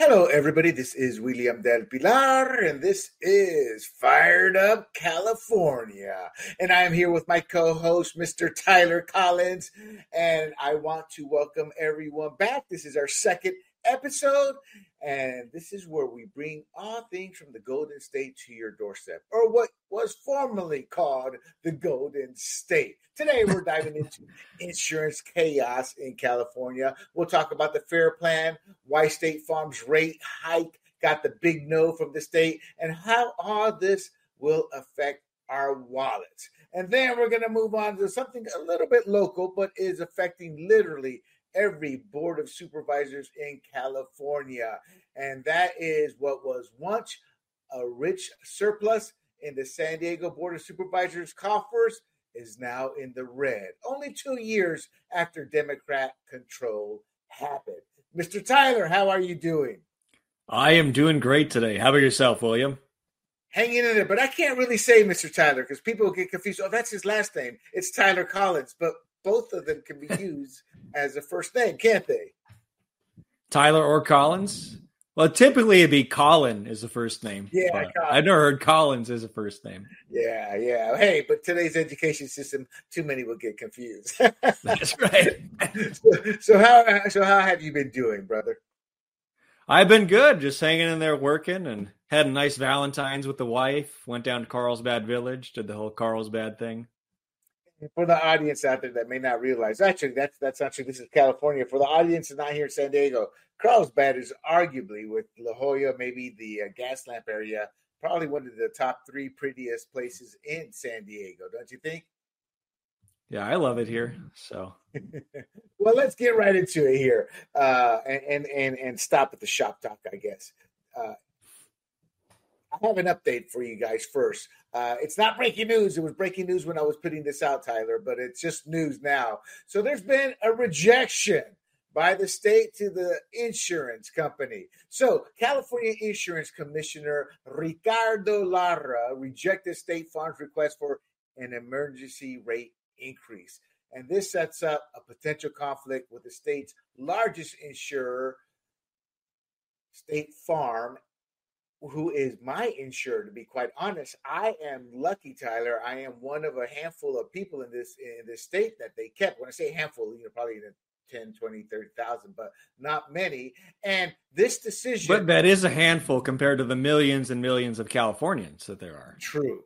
Hello, everybody. This is William Del Pilar, and this is Fired Up California. And I am here with my co-host, Mr. Tyler Collins, and I want to welcome everyone back. This is our second episode, and this is where we bring all things from the Golden State to your doorstep, or what was formerly called the Golden State. Today, we're diving into insurance chaos in California. We'll talk about the FAIR Plan, why State Farm's rate hike got the big no from the state, and how all this will affect our wallets. And then we're going to move on to something a little bit local, but is affecting literally every board of supervisors in California. And that is what was once a rich surplus in the San Diego Board of Supervisors coffers is now in the red, only 2 years after Democrat control happened. Mr. Tyler, how are you doing? I am doing great today. How about yourself, William? Hanging in there, but I can't really say Mr. Tyler because people get confused. Oh, that's his last name. It's Tyler Collins, but both of them can be used as a first name, can't they? Tyler or Collins? Well, typically it'd be Colin as a first name. Yeah, I've never heard Collins as a first name. Yeah. Hey, but today's education system, too many will get confused. That's right. So how have you been doing, brother? I've been good, just hanging in there working, and had a nice Valentine's with the wife. Went down to Carlsbad Village, did the whole Carlsbad thing. For the audience out there that may not realize, actually, that's not true. This is California. For the audience that's not here in San Diego, Carlsbad is arguably, with La Jolla, maybe the Gaslamp area, probably one of the top 3 prettiest places in San Diego, don't you think? Yeah, I love it here. So, well, let's get right into it here, and stop at the shop talk, I guess. I have an update for you guys first. It's not breaking news. It was breaking news when I was putting this out, Tyler, but it's just news now. So there's been a rejection by the state to the insurance company. So California Insurance Commissioner Ricardo Lara rejected State Farm's request for an emergency rate increase. And this sets up a potential conflict with the state's largest insurer, State Farm, who is my insurer. To be quite honest, I am lucky, Tyler. I am one of a handful of people in this state that they kept. When I say handful, probably in 10, 20, 30,000, but not many. And this decision... But that is a handful compared to the millions and millions of Californians that there are. True.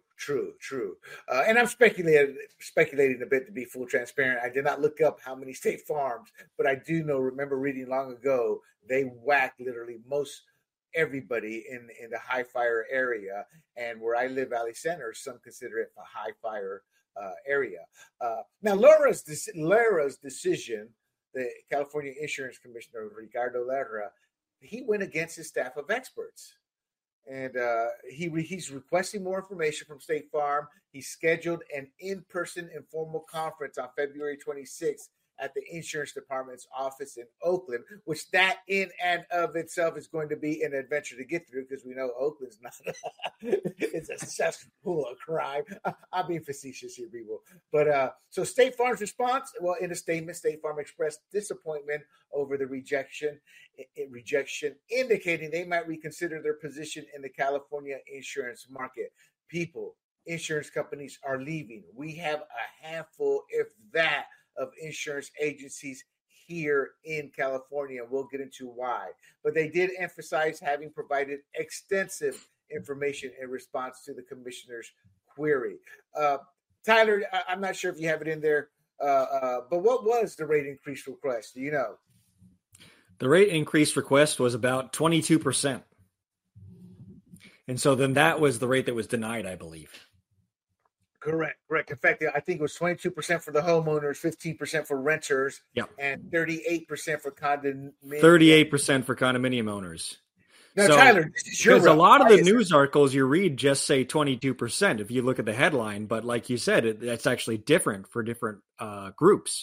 And I'm speculating a bit to be full transparent. I did not look up how many State Farms, but I do remember reading long ago, they whacked literally most everybody in the high fire area, and where I live, Valley Center, some consider it a high fire area. Now, Lara's decision, the California Insurance Commissioner Ricardo Lara, he went against his staff of experts, and he's requesting more information from State Farm. He scheduled an in-person informal conference on February 26th at the insurance department's office in Oakland, which that in and of itself is going to be an adventure to get through, because we know Oakland's not it's a cesspool of crime. I'm being facetious here, people. But so State Farm's response, well, in a statement, State Farm expressed disappointment over the rejection, indicating they might reconsider their position in the California insurance market. People, insurance companies are leaving. We have a handful, if that, of insurance agencies here in California. We'll get into why. But they did emphasize having provided extensive information in response to the commissioner's query. Tyler, I'm not sure if you have it in there, but what was the rate increase request? Do you know? The rate increase request was about 22%. And so then that was the rate that was denied, I believe. Correct. In fact, I think it was 22% for the homeowners, 15% for renters, and 38% for condominium. 38% for condominium owners. Now, so, Tyler, because a lot of the news articles you read just say 22% if you look at the headline, but like you said, that's actually different for different groups.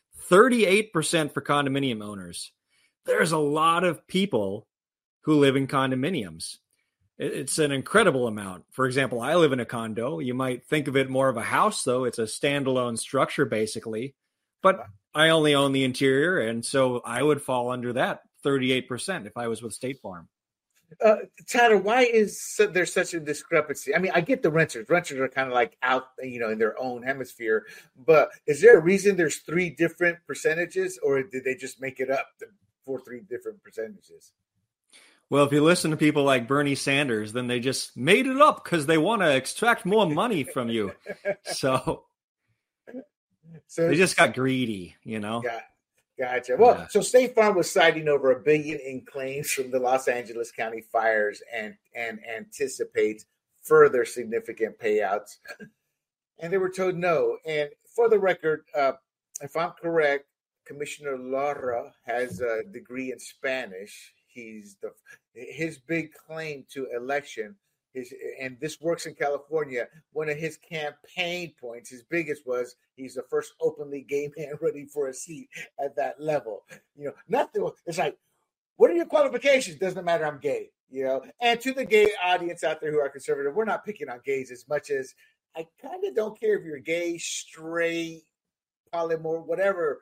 38% for condominium owners. There's a lot of people who live in condominiums. It's an incredible amount. For example, I live in a condo. You might think of it more of a house, though. It's a standalone structure, basically. But I only own the interior, and so I would fall under that 38% if I was with State Farm. Tyler, why is there such a discrepancy? I mean, I get the renters. Renters are kind of like out, in their own hemisphere. But is there a reason there's three different percentages, or did they just make it up for three different percentages? Well, if you listen to people like Bernie Sanders, then they just made it up because they want to extract more money from you. So they just got greedy, Gotcha. Well, So State Farm was citing over $1 billion in claims from the Los Angeles County fires and anticipates further significant payouts. And they were told no. And for the record, if I'm correct, Commissioner Lara has a degree in Spanish. His big claim to election and this works in California. One of his campaign points, his biggest, was he's the first openly gay man running for a seat at that level. Nothing. It's like, what are your qualifications? Doesn't matter. I'm gay. And to the gay audience out there who are conservative, we're not picking on gays as much as I kind of don't care if you're gay, straight, polymorph, whatever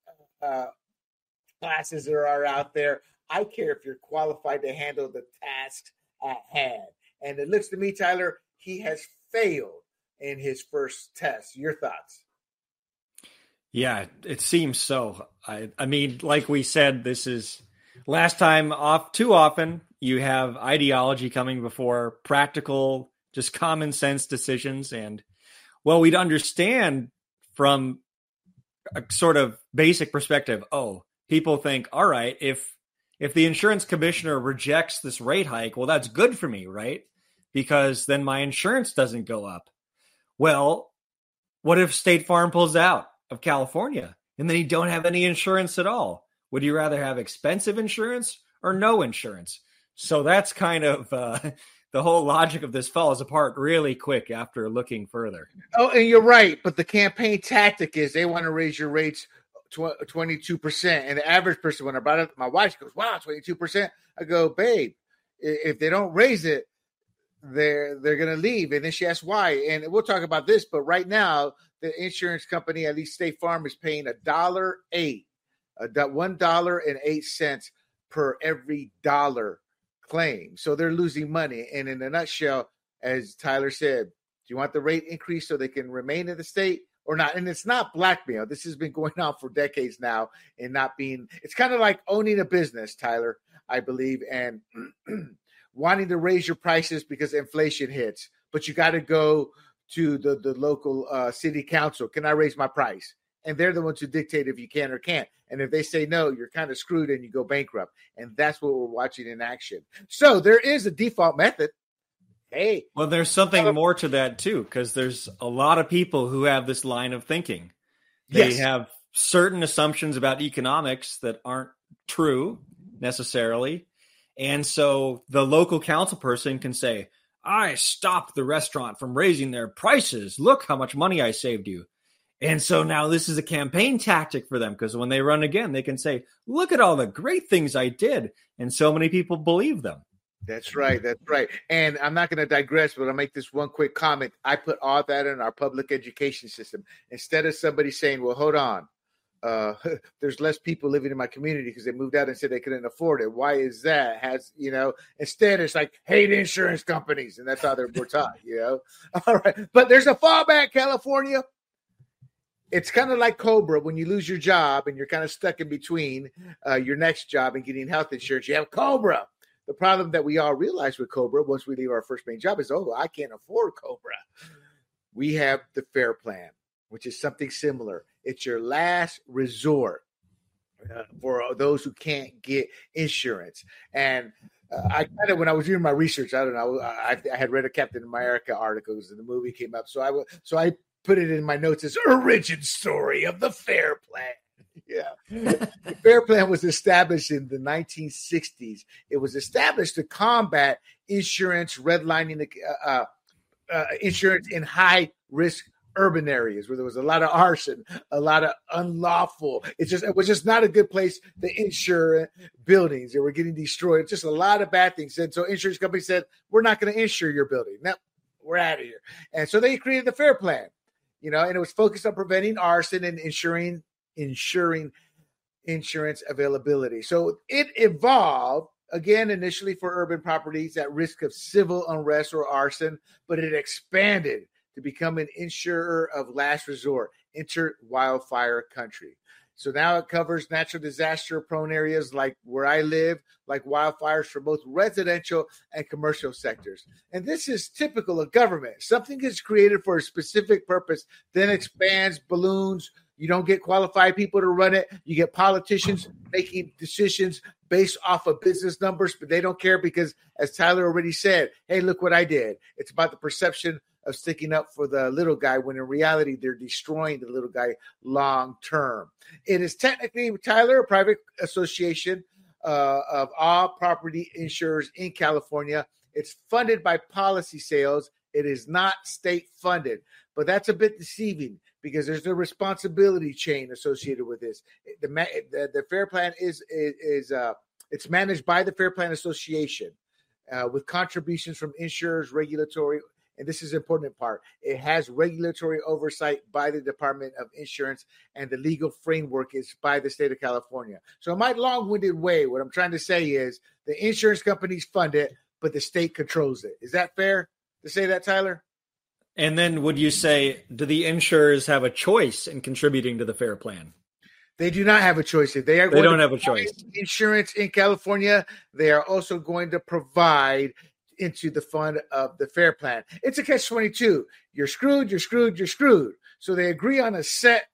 classes there are out there. I care if you're qualified to handle the task at hand. And it looks to me, Tyler, he has failed in his first test. Your thoughts? Yeah, it seems so. I mean, like we said, this is last time off. Too often you have ideology coming before practical, just common sense decisions. And well, we'd understand from a sort of basic perspective. Oh, people think, all right, if the insurance commissioner rejects this rate hike, well, that's good for me, right? Because then my insurance doesn't go up. Well, what if State Farm pulls out of California and then you don't have any insurance at all? Would you rather have expensive insurance or no insurance? So that's kind of the whole logic of this falls apart really quick after looking further. Oh, and you're right. But the campaign tactic is they want to raise your rates 22%. And the average person, when I brought it up, my wife goes, wow, 22%. I go, babe, if they don't raise it, they're going to leave. And then she asks why. And we'll talk about this. But right now, the insurance company, at least State Farm, is paying $1.08 per every dollar claim. So they're losing money. And in a nutshell, as Tyler said, do you want the rate increase so they can remain in the state or not? And it's not blackmail. This has been going on for decades now and not being, it's kind of like owning a business, Tyler, I believe, and wanting to raise your prices because inflation hits, but you got to go to the local city council. Can I raise my price? And they're the ones who dictate if you can or can't. And if they say no, you're kind of screwed and you go bankrupt. And that's what we're watching in action. So there is a default method. Hey. Well, there's something more to that too, because there's a lot of people who have this line of thinking. They have certain assumptions about economics that aren't true necessarily. And so the local council person can say, I stopped the restaurant from raising their prices. Look how much money I saved you. And so now this is a campaign tactic for them, because when they run again, they can say, look at all the great things I did. And so many people believe them. That's right. That's right. And I'm not going to digress, but I'll make this one quick comment. I put all that in our public education system. Instead of somebody saying, well, hold on, there's less people living in my community because they moved out and said they couldn't afford it. Why is that? Instead it's like hate insurance companies, and that's how we're taught, All right. But there's a fallback, California. It's kind of like Cobra. When you lose your job and you're kind of stuck in between your next job and getting health insurance, you have Cobra. The problem that we all realize with Cobra once we leave our first main job is, I can't afford Cobra. We have the FAIR Plan, which is something similar. It's your last resort for those who can't get insurance. And when I was doing my research, I don't know, I had read a Captain America articles and the movie came up. So I put it in my notes as origin story of the FAIR Plan. Yeah. The FAIR Plan was established in the 1960s. It was established to combat insurance redlining, insurance in high risk urban areas where there was a lot of arson, a lot of unlawful. It was just not a good place to insure buildings. They were getting destroyed. Just a lot of bad things. And so insurance companies said, we're not going to insure your building. No, we're out of here. And so they created the FAIR Plan, and it was focused on preventing arson and ensuring insurance availability. So it evolved, again, initially for urban properties at risk of civil unrest or arson, but it expanded to become an insurer of last resort, enter wildfire country. So now it covers natural disaster prone areas like where I live, like wildfires for both residential and commercial sectors. And this is typical of government. Something is created for a specific purpose, then expands, balloons. You don't get qualified people to run it. You get politicians making decisions based off of business numbers, but they don't care because, as Tyler already said, hey, look what I did. It's about the perception of sticking up for the little guy when in reality they're destroying the little guy long term. It is technically, Tyler, a private association of all property insurers in California. It's funded by policy sales. It is not state funded, but that's a bit deceiving because there's a responsibility chain associated with this. The Fair Plan is it's managed by the Fair Plan Association with contributions from insurers, regulatory. And this is an important part. It has regulatory oversight by the Department of Insurance, and the legal framework is by the state of California. So in my long-winded way, what I'm trying to say is the insurance companies fund it, but the state controls it. Is that fair to say that, Tyler? And then would you say, do the insurers have a choice in contributing to the Fair Plan? They do not have a choice. They don't have a choice. Insurance in California, they are also going to provide into the fund of the Fair Plan. It's a catch-22. You're screwed, you're screwed, you're screwed. So they agree on a set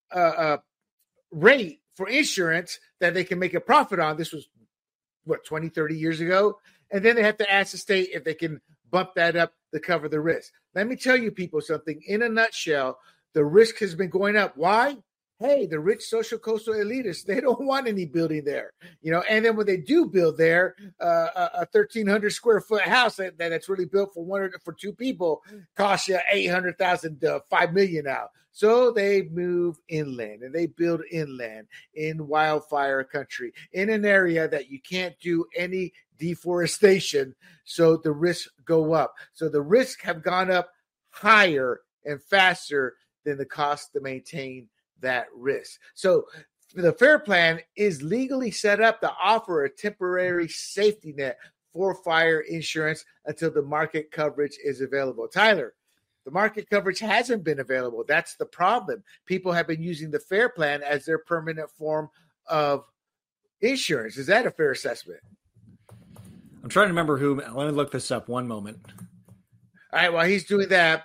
rate for insurance that they can make a profit on. This was, 20, 30 years ago? And then they have to ask the state if they can bump that up to cover the risk. Let me tell you people something. In a nutshell, the risk has been going up. Why? Hey, the rich social coastal elitists, they don't want any building there, and then when they do build there, a 1,300 square foot house that's really built for two people costs you $800,000 to $5 million now. So they move inland and they build inland in wildfire country in an area that you can't do any deforestation. So the risks go up. So the risks have gone up higher and faster than the cost to maintain that risk. So the Fair Plan is legally set up to offer a temporary safety net for fire insurance until the market coverage is available. Tyler, the market coverage hasn't been available. That's the problem. People have been using the Fair Plan as their permanent form of insurance. Is that a fair assessment? I'm trying to remember who. Let me look this up one moment. All right, while he's doing that,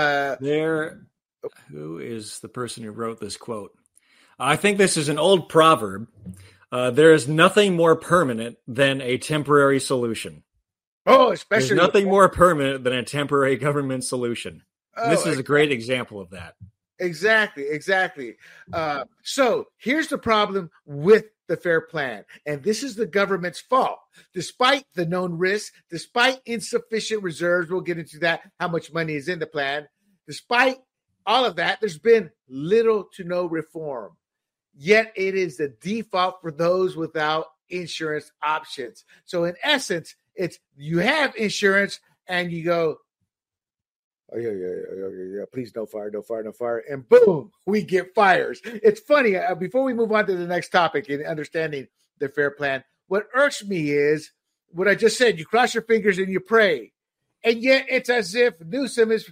who is the person who wrote this quote? I think this is an old proverb. There is nothing more permanent than a temporary solution. Oh, especially. There's nothing more permanent than a temporary government solution. This is a great example of that. Exactly. So here's the problem with the Fair Plan, and this is the government's fault. Despite the known risks, despite insufficient reserves, we'll get into that, how much money is in the plan. Despite all of that, there's been little to no reform. Yet it is the default for those without insurance options. So in essence, it's you have insurance and you go, oh, yeah, please no fire. And boom, we get fires. It's funny, before we move on to the next topic in understanding the Fair Plan, what irks me is what I just said. You cross your fingers and you pray. And yet it's as if Newsom is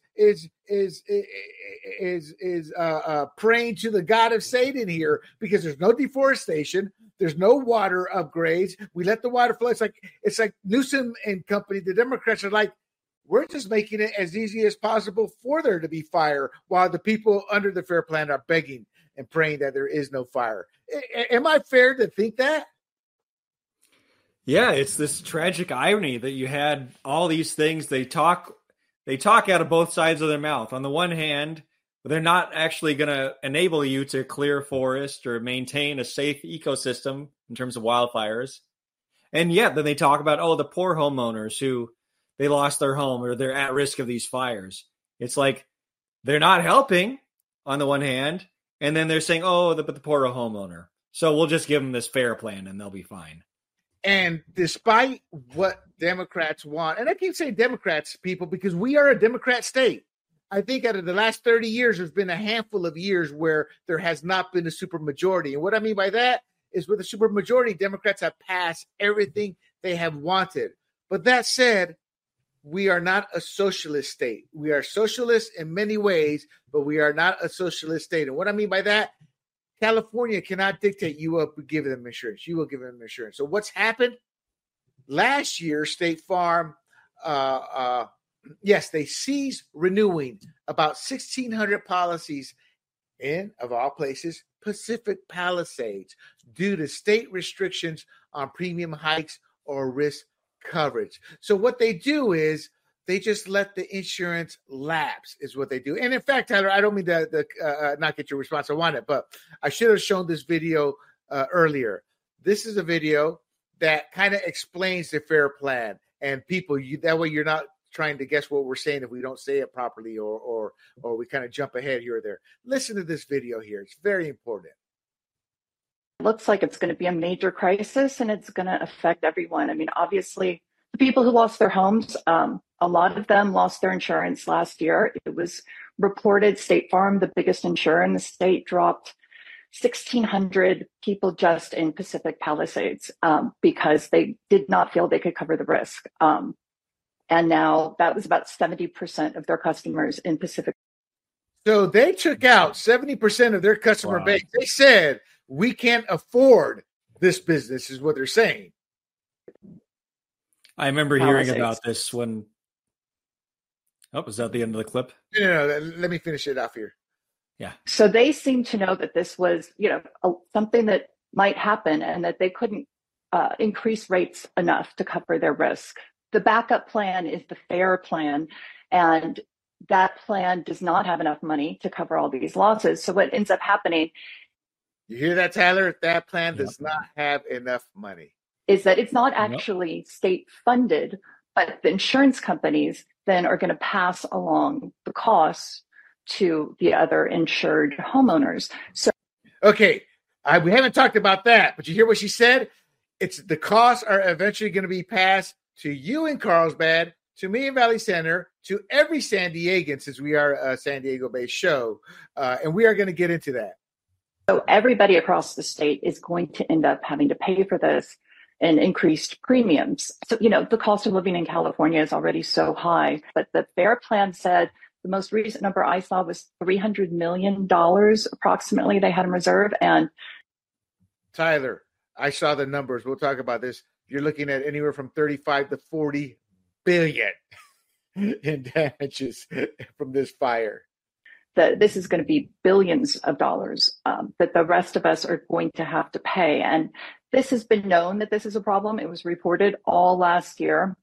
praying to the God of Satan here, because there's no deforestation, there's no water upgrades. We let the water flow. It's like Newsom and company, the Democrats are like, we're just making it as easy as possible for there to be fire, while the people under the Fair Plan are begging and praying that there is no fire. Am I fair to think that? Yeah, it's this tragic irony that you had all these things. They talk out of both sides of their mouth. On the one hand, they're not actually going to enable you to clear forest or maintain a safe ecosystem in terms of wildfires. And yet then they talk about, the poor homeowners who they lost their home or they're at risk of these fires. It's like they're not helping on the one hand, and then they're saying, but the poor homeowner. So we'll just give them this Fair Plan and they'll be fine. And despite what Democrats want, and I keep saying Democrats, people, because we are a Democrat state. I think out of the last 30 years, there's been a handful of years where there has not been a supermajority. And what I mean by that is with a supermajority, Democrats have passed everything they have wanted. But that said, we are not a socialist state. We are socialist in many ways, but we are not a socialist state. And what I mean by that, California cannot dictate you will give them insurance. You will give them insurance. So what's happened? Last year, State Farm, yes, they ceased renewing about 1,600 policies in, of all places, Pacific Palisades due to state restrictions on premium hikes or risk coverage. So what they do is they just let the insurance lapse is what they do. And in fact, Tyler, I don't mean to not get your response. I want it, but I should have shown this video earlier. This is a video that kind of explains the FAIR Plan, and people, that way you're not trying to guess what we're saying if we don't say it properly or we kind of jump ahead here or there. Listen to this video here. It's very important. It looks like it's going to be a major crisis, and it's going to affect everyone. I mean, obviously, the people who lost their homes, a lot of them lost their insurance last year. It was reported State Farm, the biggest insurer in the state, dropped 1,600 people just in Pacific Palisades because they did not feel they could cover the risk. And now that was about 70% of their customers in Pacific. So they took out 70% of their customer base. They said, we can't afford this business, is what they're saying. I remember hearing about this when. Oh, was that the end of the clip? No, let me finish it off here. Yeah. So they seem to know that this was, something that might happen and that they couldn't increase rates enough to cover their risk. The backup plan is the FAIR Plan, and that plan does not have enough money to cover all these losses. So what ends up happening. You hear that, Tyler? That plan does not have enough money. Is that it's not actually state funded, but the insurance companies then are going to pass along the costs to the other insured homeowners. So, okay, we haven't talked about that, but you hear what she said? It's the costs are eventually going to be passed to you in Carlsbad, to me in Valley Center, to every San Diegan, since we are a San Diego-based show, and we are going to get into that. So everybody across the state is going to end up having to pay for this and increased premiums. So, the cost of living in California is already so high, but the FAIR Plan said the most recent number I saw was $300 million approximately they had in reserve. And Tyler, I saw the numbers. We'll talk about this. You're looking at anywhere from 35 to 40 billion in damages from this fire. That this is going to be billions of dollars that the rest of us are going to have to pay. And this has been known that this is a problem. It was reported all last year.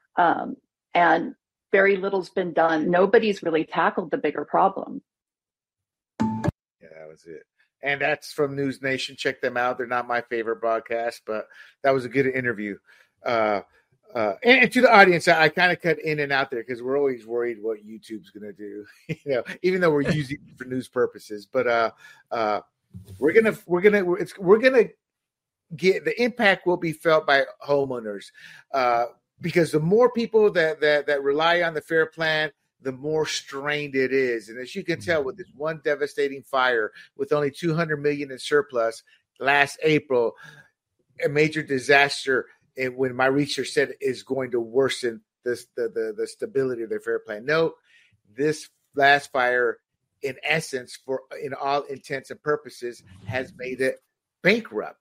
And very little's been done. Nobody's really tackled the bigger problem. Yeah, that was it. And that's from News Nation. Check them out. They're not my favorite broadcast, but that was a good interview. And to the audience, I kind of cut in and out there because we're always worried what YouTube's going to do, even though we're using it for news purposes. But we're gonna get the impact will be felt by homeowners because the more people that rely on the FAIR Plan, the more strained it is. And as you can tell, with this one devastating fire, with only $200 million in surplus last April, a major disaster. And when my research said is going to worsen the stability of their FAIR Plan. No, this last fire, in essence, in all intents and purposes, has made it bankrupt.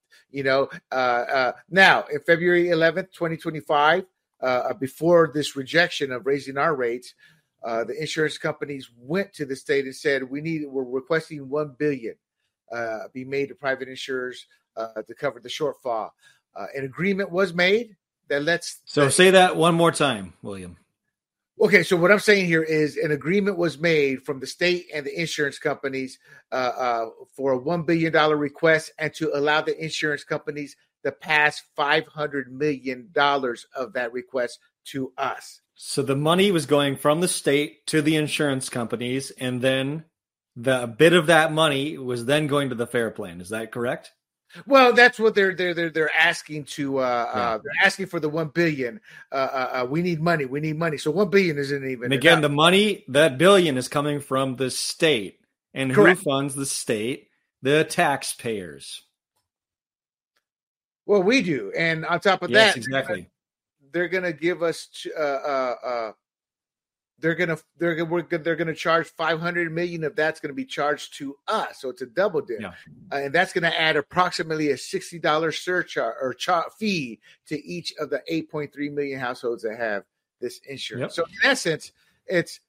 Now in February 11th, 2025, before this rejection of raising our rates, the insurance companies went to the state and said, we're requesting $1 billion be made to private insurers to cover the shortfall. An agreement was made that lets. So say that one more time, William. Okay, so what I'm saying here is an agreement was made from the state and the insurance companies for a $1 billion request and to allow the insurance companies to pass $500 million of that request to us. So the money was going from the state to the insurance companies, and then the bit of that money was then going to the FAIR Plan. Is that correct? Well, that's what they're asking to. They're asking for the $1 billion. We need money. We need money. So $1 billion isn't even. And again, enough. the money, that billion, is coming from the state, and Correct. Who funds the state? The taxpayers. Well, we do, and on top of Yes, that, exactly. They're gonna give us. They're gonna charge $500 million of that's gonna be charged to us, so it's a double dip, and that's gonna add approximately a $60 surcharge or fee to each of the 8.3 million households that have this insurance. So in essence, it's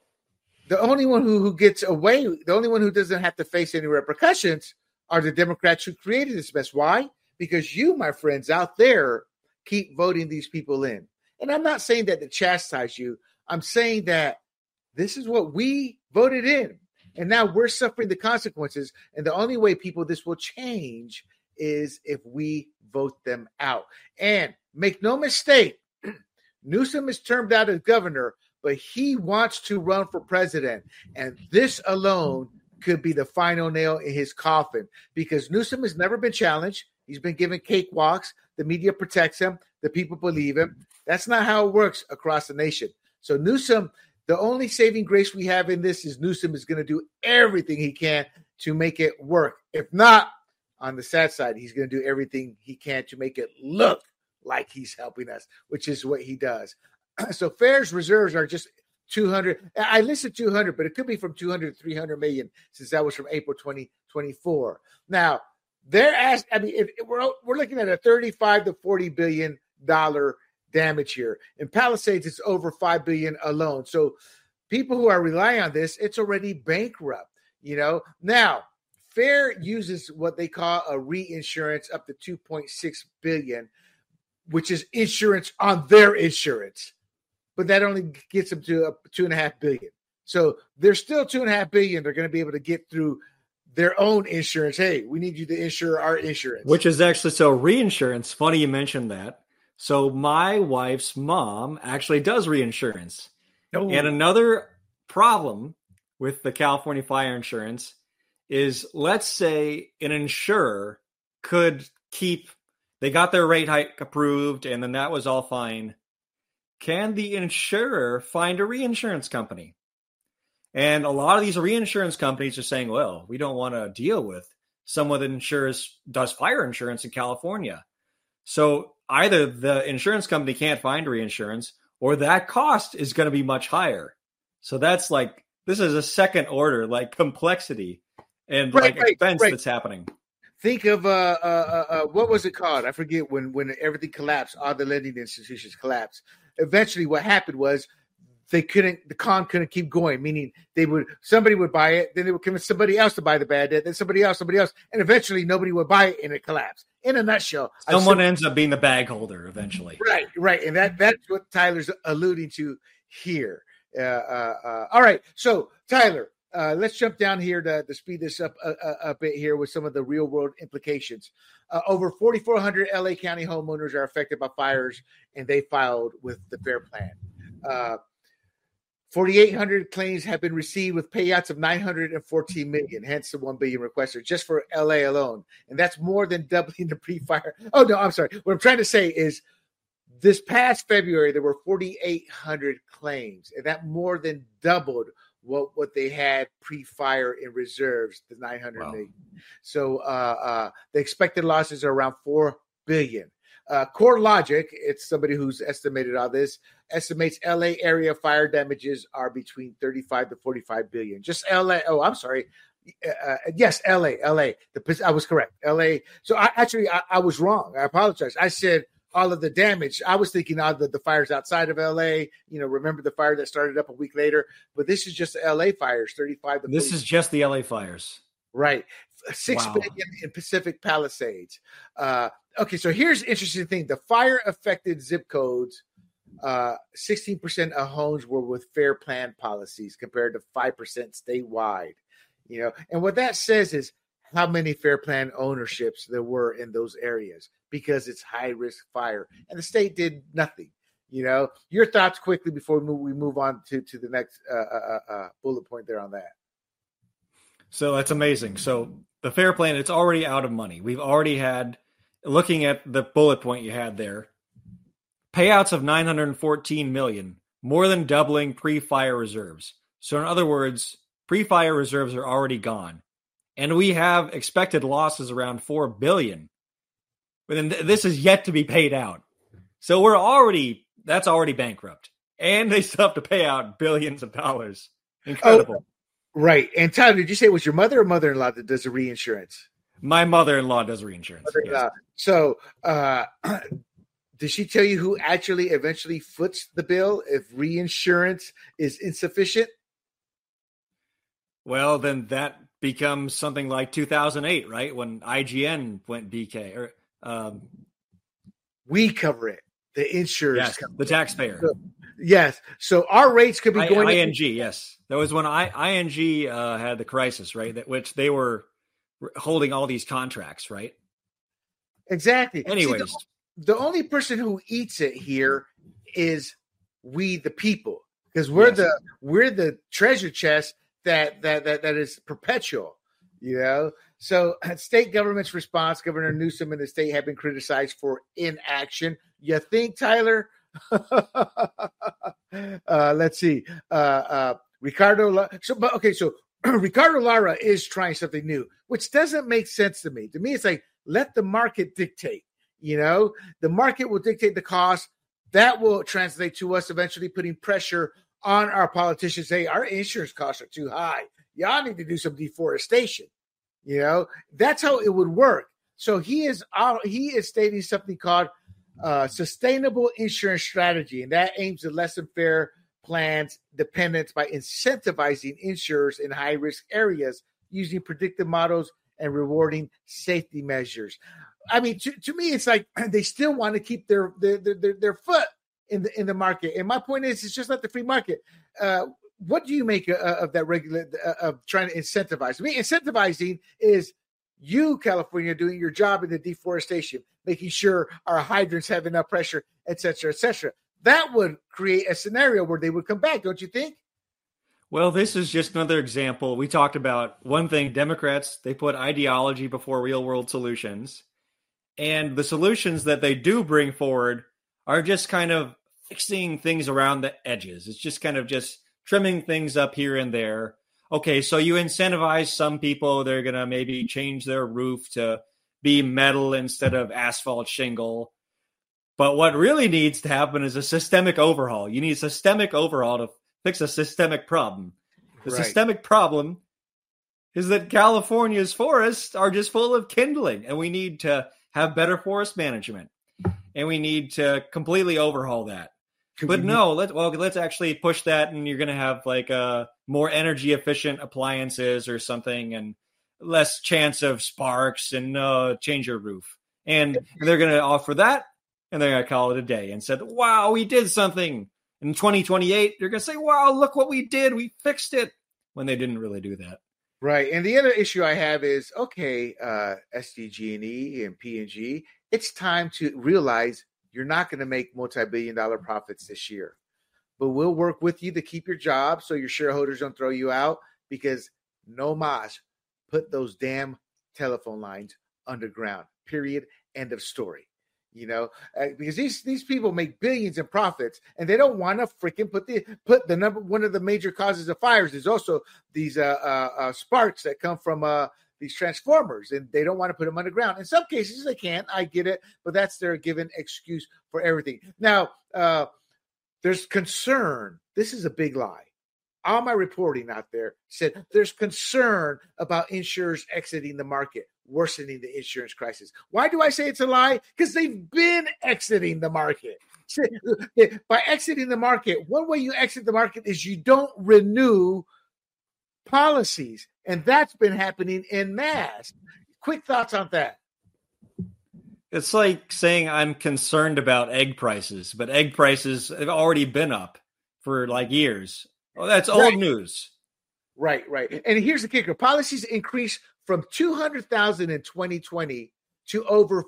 the only one who gets away. The only one who doesn't have to face any repercussions are the Democrats who created this mess. Why? Because you, my friends out there, keep voting these people in, and I'm not saying that to chastise you. I'm saying that this is what we voted in, and now we're suffering the consequences. And the only way, people, this will change is if we vote them out. And make no mistake, Newsom is termed out as governor, but he wants to run for president. And this alone could be the final nail in his coffin, because Newsom has never been challenged. He's been given cakewalks. The media protects him. The people believe him. That's not how it works across the nation. So Newsom, the only saving grace we have in this is Newsom is going to do everything he can to make it work. If not, on the sad side, he's going to do everything he can to make it look like he's helping us, which is what he does. So FAIR's reserves are just 200. I listed 200, but it could be from 200 to 300 million, since that was from April 2024. Now, they're asked, I mean, if we're looking at a $35 to $40 billion damage here. In Palisades, it's over $5 billion alone. So people who are relying on this, it's already bankrupt, Now, FAIR uses what they call a reinsurance up to $2.6 billion, which is insurance on their insurance. But that only gets them to $2.5 billion. So there's still $2.5 billion they're going to be able to get through their own insurance. Hey, we need you to insure our insurance. Which is actually, so reinsurance, funny you mentioned that. So my wife's mom actually does reinsurance. Oh. And another problem with the California fire insurance is, let's say an insurer they got their rate hike approved, and then that was all fine. Can the insurer find a reinsurance company? And a lot of these reinsurance companies are saying, well, we don't want to deal with someone that does fire insurance in California. So either the insurance company can't find reinsurance, or that cost is going to be much higher. So that's this is a second order, complexity and expense that's happening. Think of what was it called? I forget when everything collapsed, all the lending institutions collapsed. Eventually what happened was the con couldn't keep going, meaning somebody would buy it, then they would convince somebody else to buy the bad debt, then somebody else, and eventually nobody would buy it, and it collapsed. In a nutshell, someone ends up being the bag holder eventually. Right, and that's what Tyler's alluding to here. All right, so Tyler, let's jump down here to speed this up a bit here with some of the real world implications. Over 4,400 LA County homeowners are affected by fires, and they filed with the FAIR plan. 4,800 claims have been received with payouts of $914 million, hence the $1 billion requested just for LA alone. And that's more than doubling the pre-fire. Oh, no, I'm sorry. What I'm trying to say is this past February, there were 4,800 claims, and that more than doubled what they had pre-fire in reserves, the $900 million. So the expected losses are around $4 billion. CoreLogic, it's somebody who's estimated all this, estimates LA area fire damages are between 35 to 45 billion. Just LA. Oh, I'm sorry. Yes, LA. I was correct. LA. So I was wrong. I apologize. I said all of the damage. I was thinking all the fires outside of LA. Remember the fire that started up a week later, but this is just the LA fires, 35 to 45. This is just the LA fires. Right. $6 billion in Pacific Palisades. Okay, so here's the interesting thing. The fire-affected zip codes, 16% of homes were with FAIR plan policies compared to 5% statewide. And what that says is how many FAIR plan ownerships there were in those areas, because it's high-risk fire. And the state did nothing. Your thoughts quickly before we move on to the next bullet point there on that. So that's amazing. So The FAIR Plan, it's already out of money. We've already had, looking at the bullet point you had there, payouts of $914 million, more than doubling pre-fire reserves. So in other words, pre-fire reserves are already gone. And we have expected losses around $4 billion. But then this is yet to be paid out. So that's already bankrupt. And they still have to pay out billions of dollars. Incredible. Oh, right. And Tyler, did you say it was your mother or mother-in-law that does the reinsurance? My mother-in-law does reinsurance. Yes. So did she tell you who actually eventually foots the bill if reinsurance is insufficient? Well, then that becomes something like 2008, right? When IGN went BK. We cover it. The insurers. Yes, the taxpayer. So, yes. So our rates could be going. ING, yes. That was when ING had the crisis, right? Which they were holding all these contracts, right? Exactly. Anyways. See, the only person who eats it here is we, the people, because we're the treasure chest that is perpetual, you know. So state government's response, Governor Newsom and the state have been criticized for inaction. You think, Tyler? Let's see. Ricardo. So Ricardo Lara is trying something new, which doesn't make sense to me. To me, it's like, let the market dictate. You know, the market will dictate the cost. That will translate to us eventually putting pressure on our politicians. Hey, our insurance costs are too high. Y'all need to do some deforestation. You know, that's how it would work. So he is stating something called sustainable insurance strategy, and that aims to lessen FAIR Plan's dependence by incentivizing insurers in high-risk areas using predictive models and rewarding safety measures. I mean, to me, it's like they still want to keep their foot in the market. And my point is, it's just not the free market. What do you make of that of trying to incentivize? I mean, incentivizing is you, California, doing your job in the deforestation, making sure our hydrants have enough pressure, et cetera, et cetera. That would create a scenario where they would come back, don't you think? Well, this is just another example. We talked about one thing, Democrats, they put ideology before real world solutions. And the solutions that they do bring forward are just kind of fixing things around the edges. It's just kind of just trimming things up here and there. Okay, so you incentivize some people, they're going to maybe change their roof to be metal instead of asphalt shingle. But what really needs to happen is a systemic overhaul. You need a systemic overhaul to fix a systemic problem. The systemic problem is that California's forests are just full of kindling, and we need to have better forest management, and we need to completely overhaul that. But no, let's actually push that, and you're going to have like more energy efficient appliances or something, and less chance of sparks, and change your roof. And they're going to offer that, and they're going to call it a day and said, wow, we did something. In 2028, you're going to say, wow, look what we did. We fixed it, when they didn't really do that. Right. And the other issue I have is, okay, SDG&E and P&G, it's time to realize you're not going to make multi-billion-dollar profits this year. But we'll work with you to keep your job so your shareholders don't throw you out, because no mas, put those damn telephone lines underground. Period. End of story. You know, because these people make billions in profits, and they don't want to freaking put the number one of the major causes of fires is also these sparks that come from these transformers, and they don't want to put them underground. In some cases, they can. I get it, but that's their given excuse for everything. Now, there's concern. This is a big lie. All my reporting out there said there's concern about insurers exiting the market, worsening the insurance crisis. Why do I say it's a lie? Because they've been exiting the market. By exiting the market, one way you exit the market is you don't renew policies. And that's been happening en masse. Quick thoughts on that. It's like saying I'm concerned about egg prices, but egg prices have already been up for like years. Oh, that's old news. Right. And here's the kicker. Policies increased from 200,000 in 2020 to over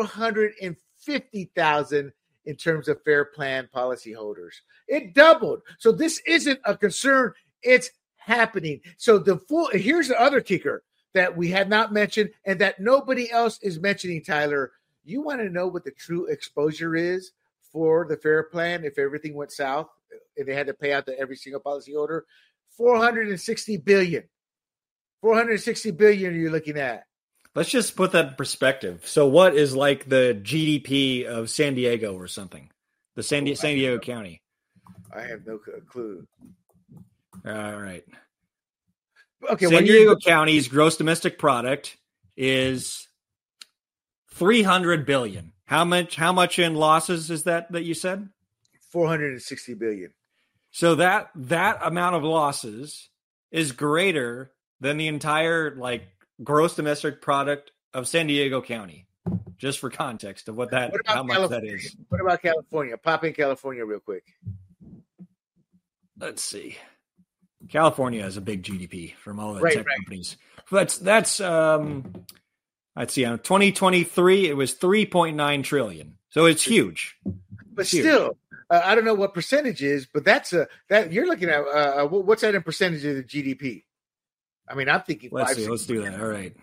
450,000 in terms of FAIR Plan policyholders. It doubled. So this isn't a concern. It's happening. So here's the other kicker. that we have not mentioned and that nobody else is mentioning, Tyler. You want to know what the true exposure is for the FAIR Plan if everything went south and they had to pay out to every single policyholder? $460 billion. $460 billion you're looking at. Let's just put that in perspective. So what is like the GDP of San Diego or something? The San Diego County. I have no clue. All right. Okay. San Diego County's gross domestic product is $300 billion. How much in losses is that you said? $460 billion. So that amount of losses is greater than the entire gross domestic product of San Diego County. Just for context of how much that is. What about California? Pop in California real quick. Let's see. California has a big GDP from all the tech companies. That's let's see. On 2023, it was $3.9 trillion. So it's huge. But still, I don't know what percentage is, but that you're looking at. What's that in percentage of the GDP? I mean, I'm thinking. Let's do that. All right.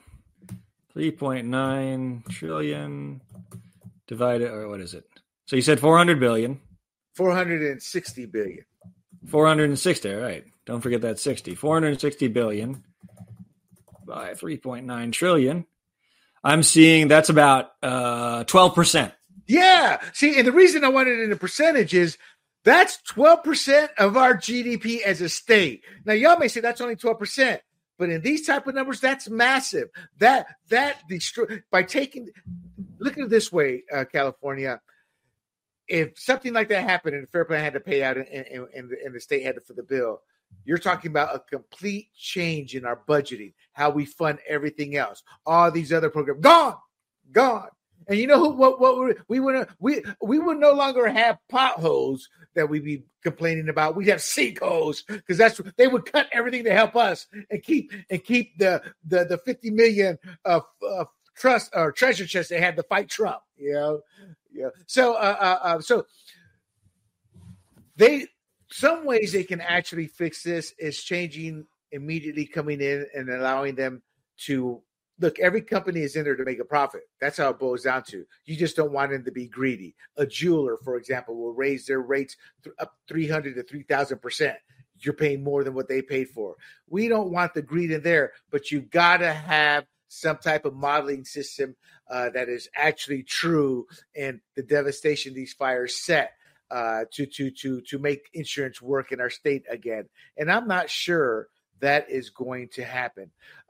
3.9 trillion divided, or what is it? So you said 400 billion. 460 billion. 460. All right. Don't forget that 60. 460 billion by 3.9 trillion. I'm seeing that's about 12%. Yeah. See, and the reason I wanted it in a percentage is that's 12% of our GDP as a state. Now, y'all may say that's only 12%. But in these type of numbers, that's massive. Look at it this way, California. If something like that happened and the FAIR Plan had to pay out and the state had to foot the bill, you're talking about a complete change in our budgeting, how we fund everything else. All these other programs gone. And you know what we would no longer have potholes that we'd be complaining about. We'd have sinkholes because they would cut everything to help us and keep the 50 million of trust or treasure chest they had to fight Trump. Yeah. So some ways they can actually fix this is changing immediately, coming in and allowing them to. Look, every company is in there to make a profit. That's how it boils down to. You just don't want them to be greedy. A jeweler, for example, will raise their rates up 300 to 3,000%. You're paying more than what they paid for. We don't want the greed in there, but you've got to have some type of modeling system that is actually true and the devastation these fires set to make insurance work in our state again. And I'm not sure that is going to happen.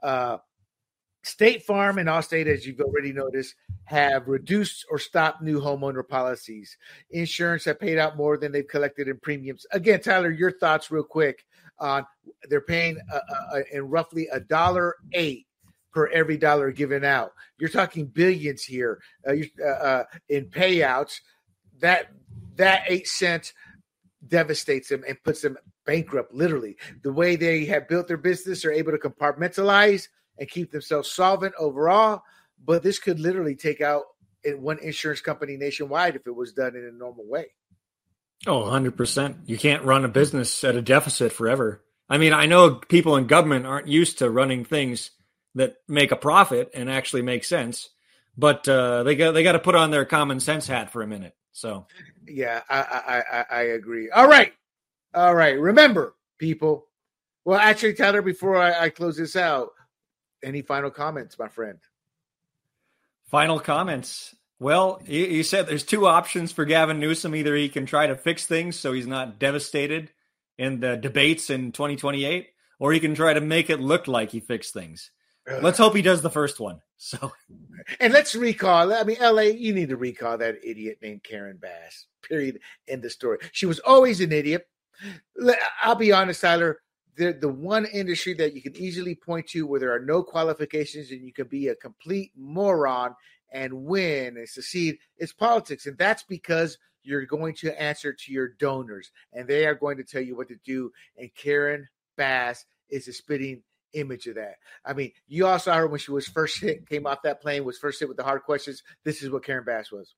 State Farm and Allstate, as you've already noticed, have reduced or stopped new homeowner policies. Insurance have paid out more than they've collected in premiums. Again, Tyler, your thoughts real quick on they're paying in roughly $1.08 per every dollar given out. You're talking billions here in payouts. That 8 cents devastates them and puts them bankrupt, literally. The way they have built their business, they're able to compartmentalize and keep themselves solvent overall. But this could literally take out one insurance company nationwide if it was done in a normal way. Oh, 100%. You can't run a business at a deficit forever. I mean, I know people in government aren't used to running things that make a profit and actually make sense, but they got to put on their common sense hat for a minute. So, yeah, I agree. All right. Remember, people. Well, actually, Tyler, before I close this out, any final comments, my friend? Final comments. Well, you said there's two options for Gavin Newsom. Either he can try to fix things so he's not devastated in the debates in 2028, or he can try to make it look like he fixed things. Let's hope he does the first one. So, and let's recall. I mean, LA, you need to recall that idiot named Karen Bass. Period. End of story. She was always an idiot. I'll be honest, Tyler. The one industry that you can easily point to where there are no qualifications and you can be a complete moron and win and succeed is politics. And that's because you're going to answer to your donors and they are going to tell you what to do. And Karen Bass is a spitting image of that. I mean, you all saw her when she was first hit, came off that plane, was first hit with the hard questions. This is what Karen Bass was.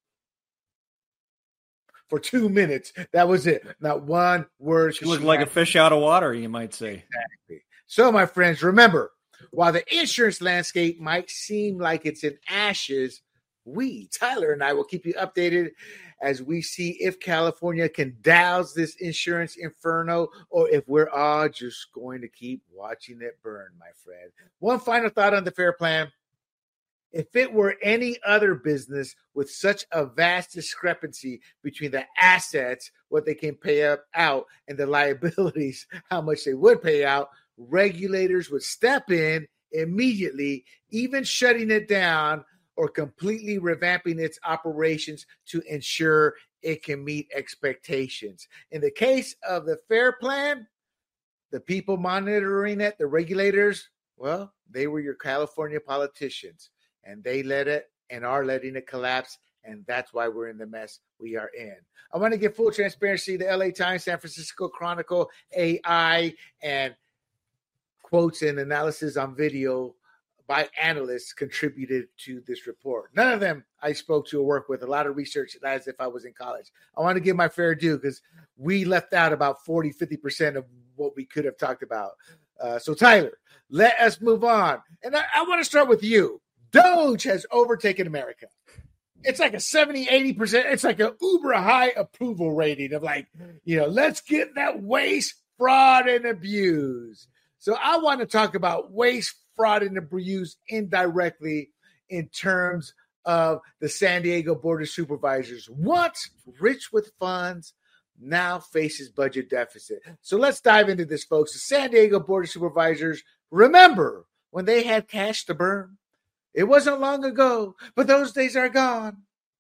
For 2 minutes, that was it. Not one word. She looked like a fish out of water, you might say. Exactly. So, my friends, remember, While the insurance landscape might seem like it's in ashes, Tyler and I, will keep you updated as we see if California can douse this insurance inferno or if we're all just going to keep watching it burn, my friend. One final thought on the FAIR Plan. If it were any other business with such a vast discrepancy between the assets, what they can pay out, and the liabilities, how much they would pay out, regulators would step in immediately, even shutting it down or completely revamping its operations to ensure it can meet expectations. In the case of the FAIR Plan, the people monitoring it, the regulators, well, they were your California politicians. And they let it and are letting it collapse. And that's why we're in the mess we are in. I want to give full transparency. The LA Times, San Francisco Chronicle, AI, and quotes and analysis on video by analysts contributed to this report. None of them I spoke to or worked with. A lot of research as if I was in college. I want to give my fair due because we left out about 40-50% of what we could have talked about. So Tyler, let us move on. And I want to start with you. Doge has overtaken America. It's like a 70-80%. It's like an uber high approval rating of like, let's get that waste, fraud, and abuse. So I want to talk about waste, fraud, and abuse indirectly in terms of the San Diego Board of Supervisors. Once rich with funds, now faces budget deficit. So let's dive into this, folks. The San Diego Board of Supervisors, remember when they had cash to burn? It wasn't long ago, but those days are gone.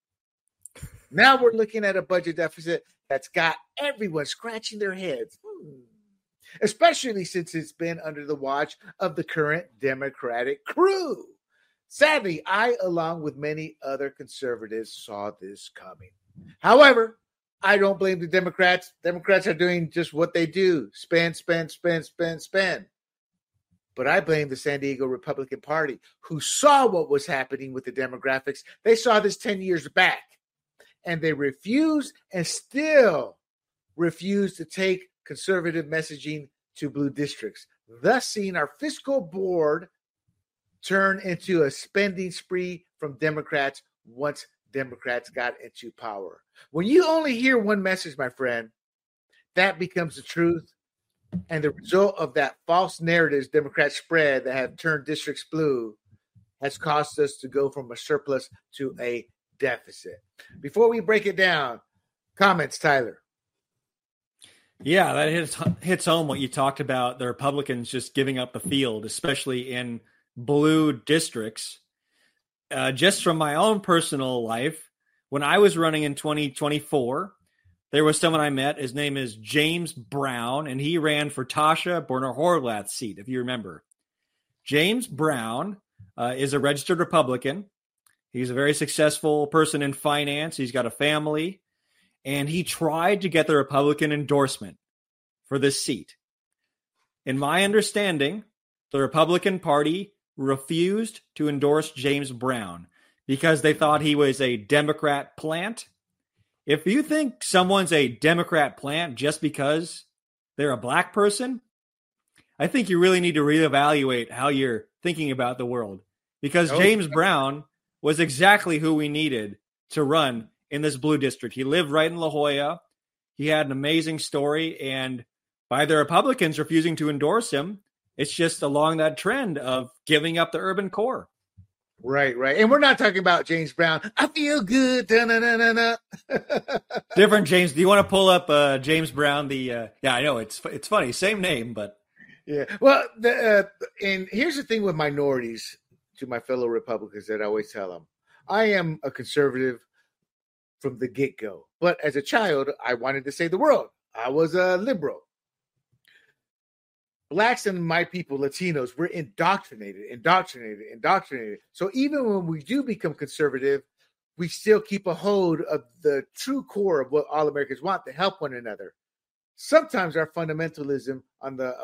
Now we're looking at a budget deficit that's got everyone scratching their heads, especially since it's been under the watch of the current Democratic crew. Sadly, I, along with many other conservatives, saw this coming. However, I don't blame the Democrats. Democrats are doing just what they do, spend, spend, spend, spend, spend. But I blame the San Diego Republican Party, who saw what was happening with the demographics. They saw this 10 years back, and they refused and still refuse to take conservative messaging to blue districts, thus seeing our fiscal board turn into a spending spree from Democrats once Democrats got into power. When you only hear one message, my friend, that becomes the truth. And the result of that false narratives Democrats spread that have turned districts blue has caused us to go from a surplus to a deficit. Before we break it down, comments, Tyler. Yeah, that hits home what you talked about, the Republicans just giving up the field, especially in blue districts. Just from my own personal life, when I was running in 2024, there was someone I met. His name is James Brown, and he ran for Tasha Boerner-Horvath's seat, if you remember. James Brown is a registered Republican. He's a very successful person in finance. He's got a family, and he tried to get the Republican endorsement for this seat. In my understanding, the Republican Party refused to endorse James Brown because they thought he was a Democrat plant. If you think someone's a Democrat plant just because they're a black person, I think you really need to reevaluate how you're thinking about the world, because James Brown was exactly who we needed to run in this blue district. He lived right in La Jolla. He had an amazing story, and by the Republicans refusing to endorse him, it's just along that trend of giving up the urban core. Right. And we're not talking about James Brown. I feel good. Different James. Do you want to pull up James Brown? Yeah, I know it's funny. Same name, but yeah. Well, and here's the thing with minorities, to my fellow Republicans, that I always tell them, I am a conservative from the get-go. But as a child, I wanted to save the world. I was a liberal. Blacks and my people, Latinos, we're indoctrinated. So even when we do become conservative, we still keep a hold of the true core of what all Americans want, to help one another. Sometimes our fundamentalism on the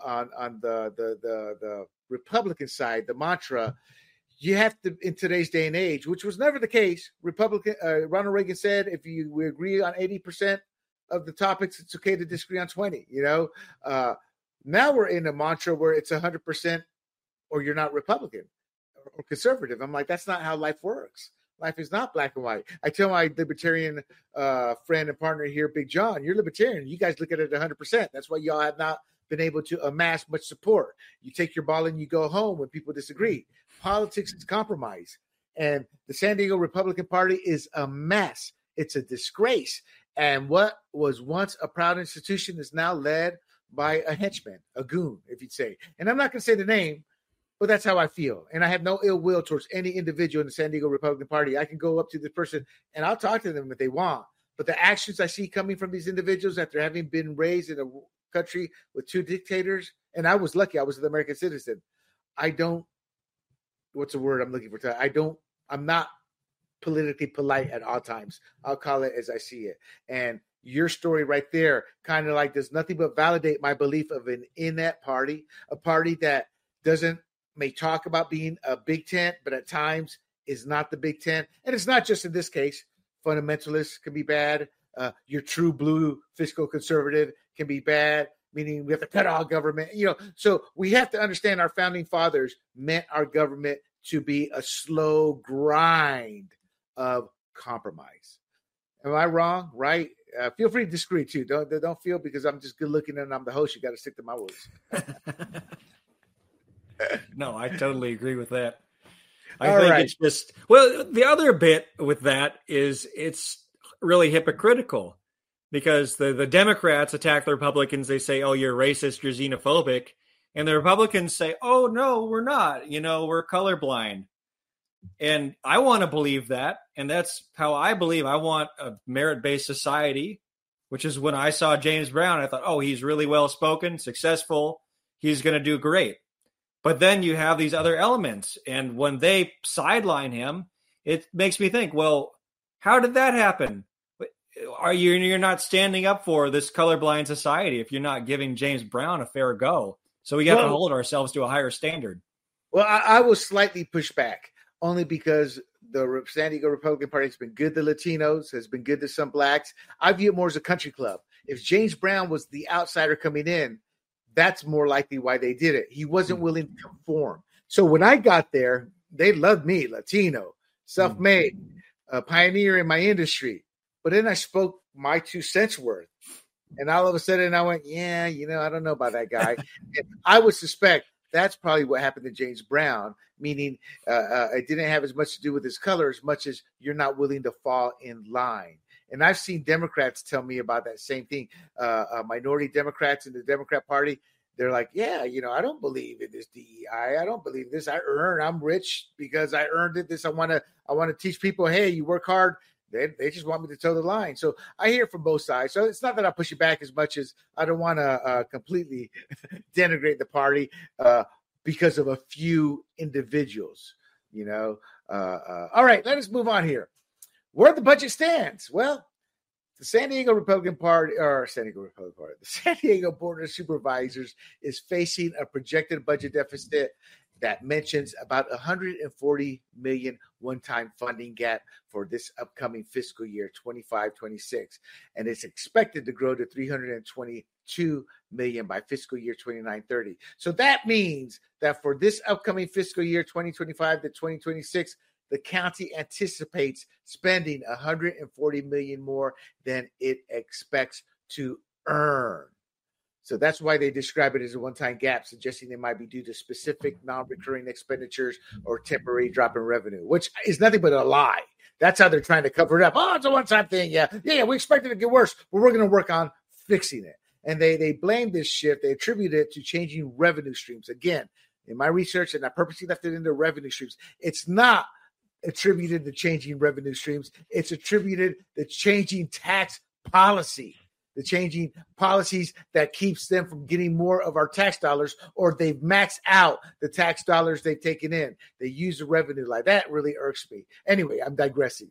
Republican side, the mantra, you have to, in today's day and age, which was never the case. Ronald Reagan said, if we agree on 80% of the topics, it's okay to disagree on 20. Now we're in a mantra where it's 100% or you're not Republican or conservative. I'm like, that's not how life works. Life is not black and white. I tell my libertarian friend and partner here, Big John, you're libertarian. You guys look at it 100%. That's why y'all have not been able to amass much support. You take your ball and you go home when people disagree. Politics is compromise. And the San Diego Republican Party is a mess. It's a disgrace. And what was once a proud institution is now led by a henchman, a goon, if you'd say. And I'm not going to say the name, but that's how I feel. And I have no ill will towards any individual in the San Diego Republican Party. I can go up to this person and I'll talk to them if they want. But the actions I see coming from these individuals after having been raised in a country with two dictators, and I was lucky, I was an American citizen. What's the word I'm looking for? I'm not politically polite at all times. I'll call it as I see it. And your story right there kind of like does nothing but validate my belief of an inept party, a party that may talk about being a big tent, but at times is not the big tent. And it's not just in this case. Fundamentalists can be bad. Your true blue fiscal conservative can be bad, meaning we have to cut all government. So we have to understand our founding fathers meant our government to be a slow grind of compromise. Am I wrong? Right? Feel free to disagree too. Don't feel because I'm just good looking and I'm the host. You got to stick to my words. No, I totally agree with that. It's just, the other bit with that is it's really hypocritical because the Democrats attack the Republicans. They say, oh, you're racist, you're xenophobic. And the Republicans say, oh, no, we're not. We're colorblind. And I want to believe that. And that's how I believe. I want a merit-based society, which is when I saw James Brown, I thought, oh, he's really well-spoken, successful. He's going to do great. But then you have these other elements. And when they sideline him, it makes me think, well, how did that happen? You're not standing up for this colorblind society if you're not giving James Brown a fair go. So we got to hold ourselves to a higher standard. Well, I will slightly push back only because the San Diego Republican Party has been good to Latinos, has been good to some blacks. I view it more as a country club. If James Brown was the outsider coming in, that's more likely why they did it. He wasn't willing to conform. So when I got there, they loved me, Latino, self-made, a pioneer in my industry. But then I spoke my 2 cents worth. And all of a sudden I went, yeah, I don't know about that guy. And I would suspect that's probably what happened to James Brown, meaning it didn't have as much to do with his color as much as you're not willing to fall in line. And I've seen Democrats tell me about that same thing. Minority Democrats in the Democrat Party, they're like, yeah, I don't believe in this DEI. I don't believe this. I'm rich because I earned it. I want to teach people, hey, you work hard. They just want me to toe the line. So I hear from both sides. So it's not that I push it back as much as I don't want to completely denigrate the party because of a few individuals, All right, let us move on here. Where the budget stands. Well, the San Diego Republican Party, the San Diego Board of Supervisors is facing a projected budget deficit that mentions about $140 million one-time funding gap for this upcoming fiscal year 25-26, and it's expected to grow to $322 million by fiscal year 29-30. So that means that for this upcoming fiscal year 2025 to 2026, the county anticipates spending $140 million more than it expects to earn. So that's why they describe it as a one-time gap, suggesting it might be due to specific non-recurring expenditures or temporary drop in revenue, which is nothing but a lie. That's how they're trying to cover it up. Oh, it's a one-time thing. Yeah, we expect it to get worse, but we're going to work on fixing it. And they blame this shift. They attribute it to changing revenue streams. Again, in my research, and I purposely left it into revenue streams, it's not attributed to changing revenue streams. It's attributed to changing tax policy, the changing policies that keeps them from getting more of our tax dollars, or they've maxed out the tax dollars they've taken in. They use the revenue line. That really irks me. Anyway, I'm digressing.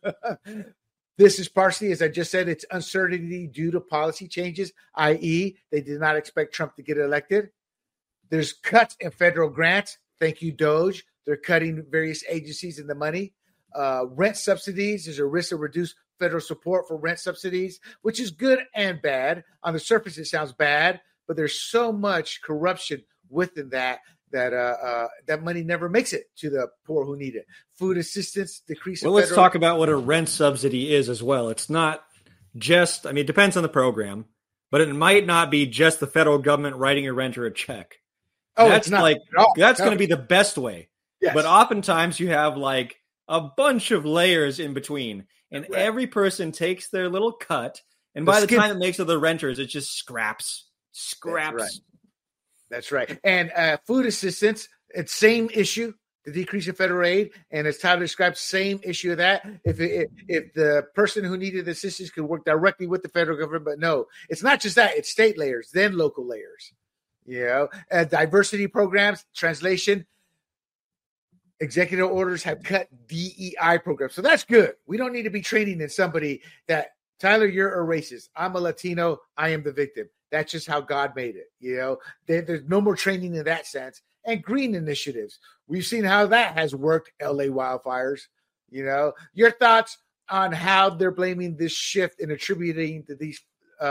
This is partially, as I just said, it's uncertainty due to policy changes, i.e., they did not expect Trump to get elected. There's cuts in federal grants. Thank you, Doge. They're cutting various agencies in the money. Rent subsidies. There's a risk of reduced federal support for rent subsidies, which is good and bad. On the surface, it sounds bad, but there's so much corruption within that that money never makes it to the poor who need it. Food assistance, decrease. Well, let's talk about what a rent subsidy is as well. It's not just, it depends on the program, but it might not be just the federal government writing a renter a check. Oh, that's going to be the best way. Yes. But oftentimes you have like a bunch of layers in between, and every person takes their little cut. And by the time it makes it to the renters, it's just scraps. That's right. And food assistance, it's same issue, the decrease in federal aid. And as Tyler described, same issue of that. If the person who needed assistance could work directly with the federal government, but no, it's not just that. It's state layers, then local layers. Diversity programs, translation, executive orders have cut DEI programs. So that's good. We don't need to be training in somebody that, Tyler, you're a racist. I'm a Latino. I am the victim. That's just how God made it. There's no more training in that sense. And green initiatives. We've seen how that has worked. LA wildfires. Your thoughts on how they're blaming this shift and attributing to these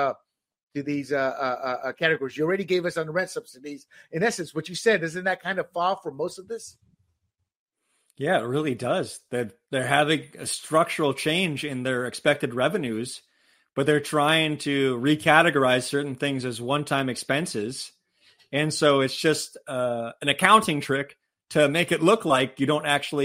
categories. You already gave us on the rent subsidies. In essence, what you said, doesn't that kind of fall for most of this? Yeah, it really does. They're having a structural change in their expected revenues, but they're trying to recategorize certain things as one-time expenses. And so it's just an accounting trick to make it look like you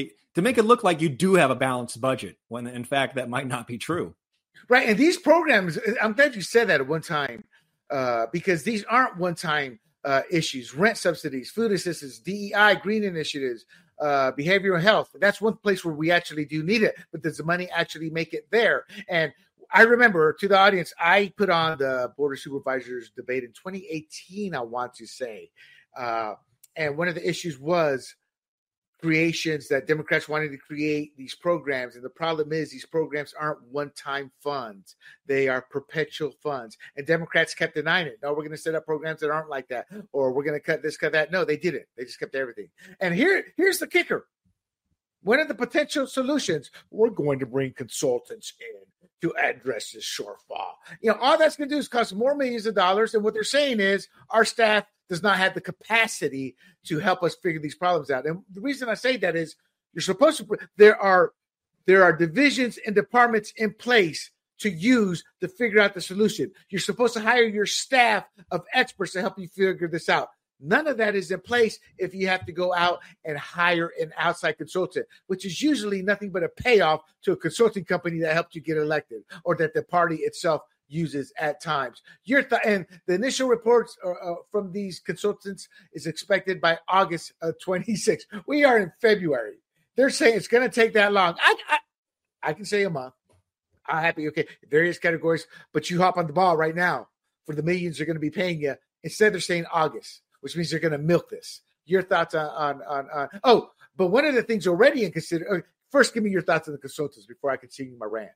do have a balanced budget, when in fact that might not be true. Right. And these programs, I'm glad you said that at one time, because these aren't one-time issues. Rent subsidies, food assistance, DEI, green initiatives, behavioral health. That's one place where we actually do need it, but does the money actually make it there? And I remember, to the audience, I put on the Board of Supervisors debate in 2018, I want to say. And one of the issues was creations that Democrats wanted to create these programs. And the problem is these programs aren't one-time funds. They are perpetual funds. And Democrats kept denying it. No, we're going to set up programs that aren't like that. Or we're going to cut this, cut that. No, they didn't. They just kept everything. And here's the kicker. One of the potential solutions, we're going to bring consultants in to address this shortfall. All that's going to do is cost more millions of dollars. And what they're saying is our staff does not have the capacity to help us figure these problems out. And the reason I say that is you're supposed to, there are divisions and departments in place to use to figure out the solution. You're supposed to hire your staff of experts to help you figure this out. None of that is in place if you have to go out and hire an outside consultant, which is usually nothing but a payoff to a consulting company that helped you get elected or that the party itself uses at times. And the initial reports from these consultants is expected by August 26th. We are in February. They're saying it's going to take that long. I can say a month. I'm happy. Okay, various categories, but you hop on the ball right now for the millions they're going to be paying you. Instead, they're saying August, which means they're going to milk this. Your thoughts on but one of the things already in consider. First, give me your thoughts on the consultants before I continue my rant.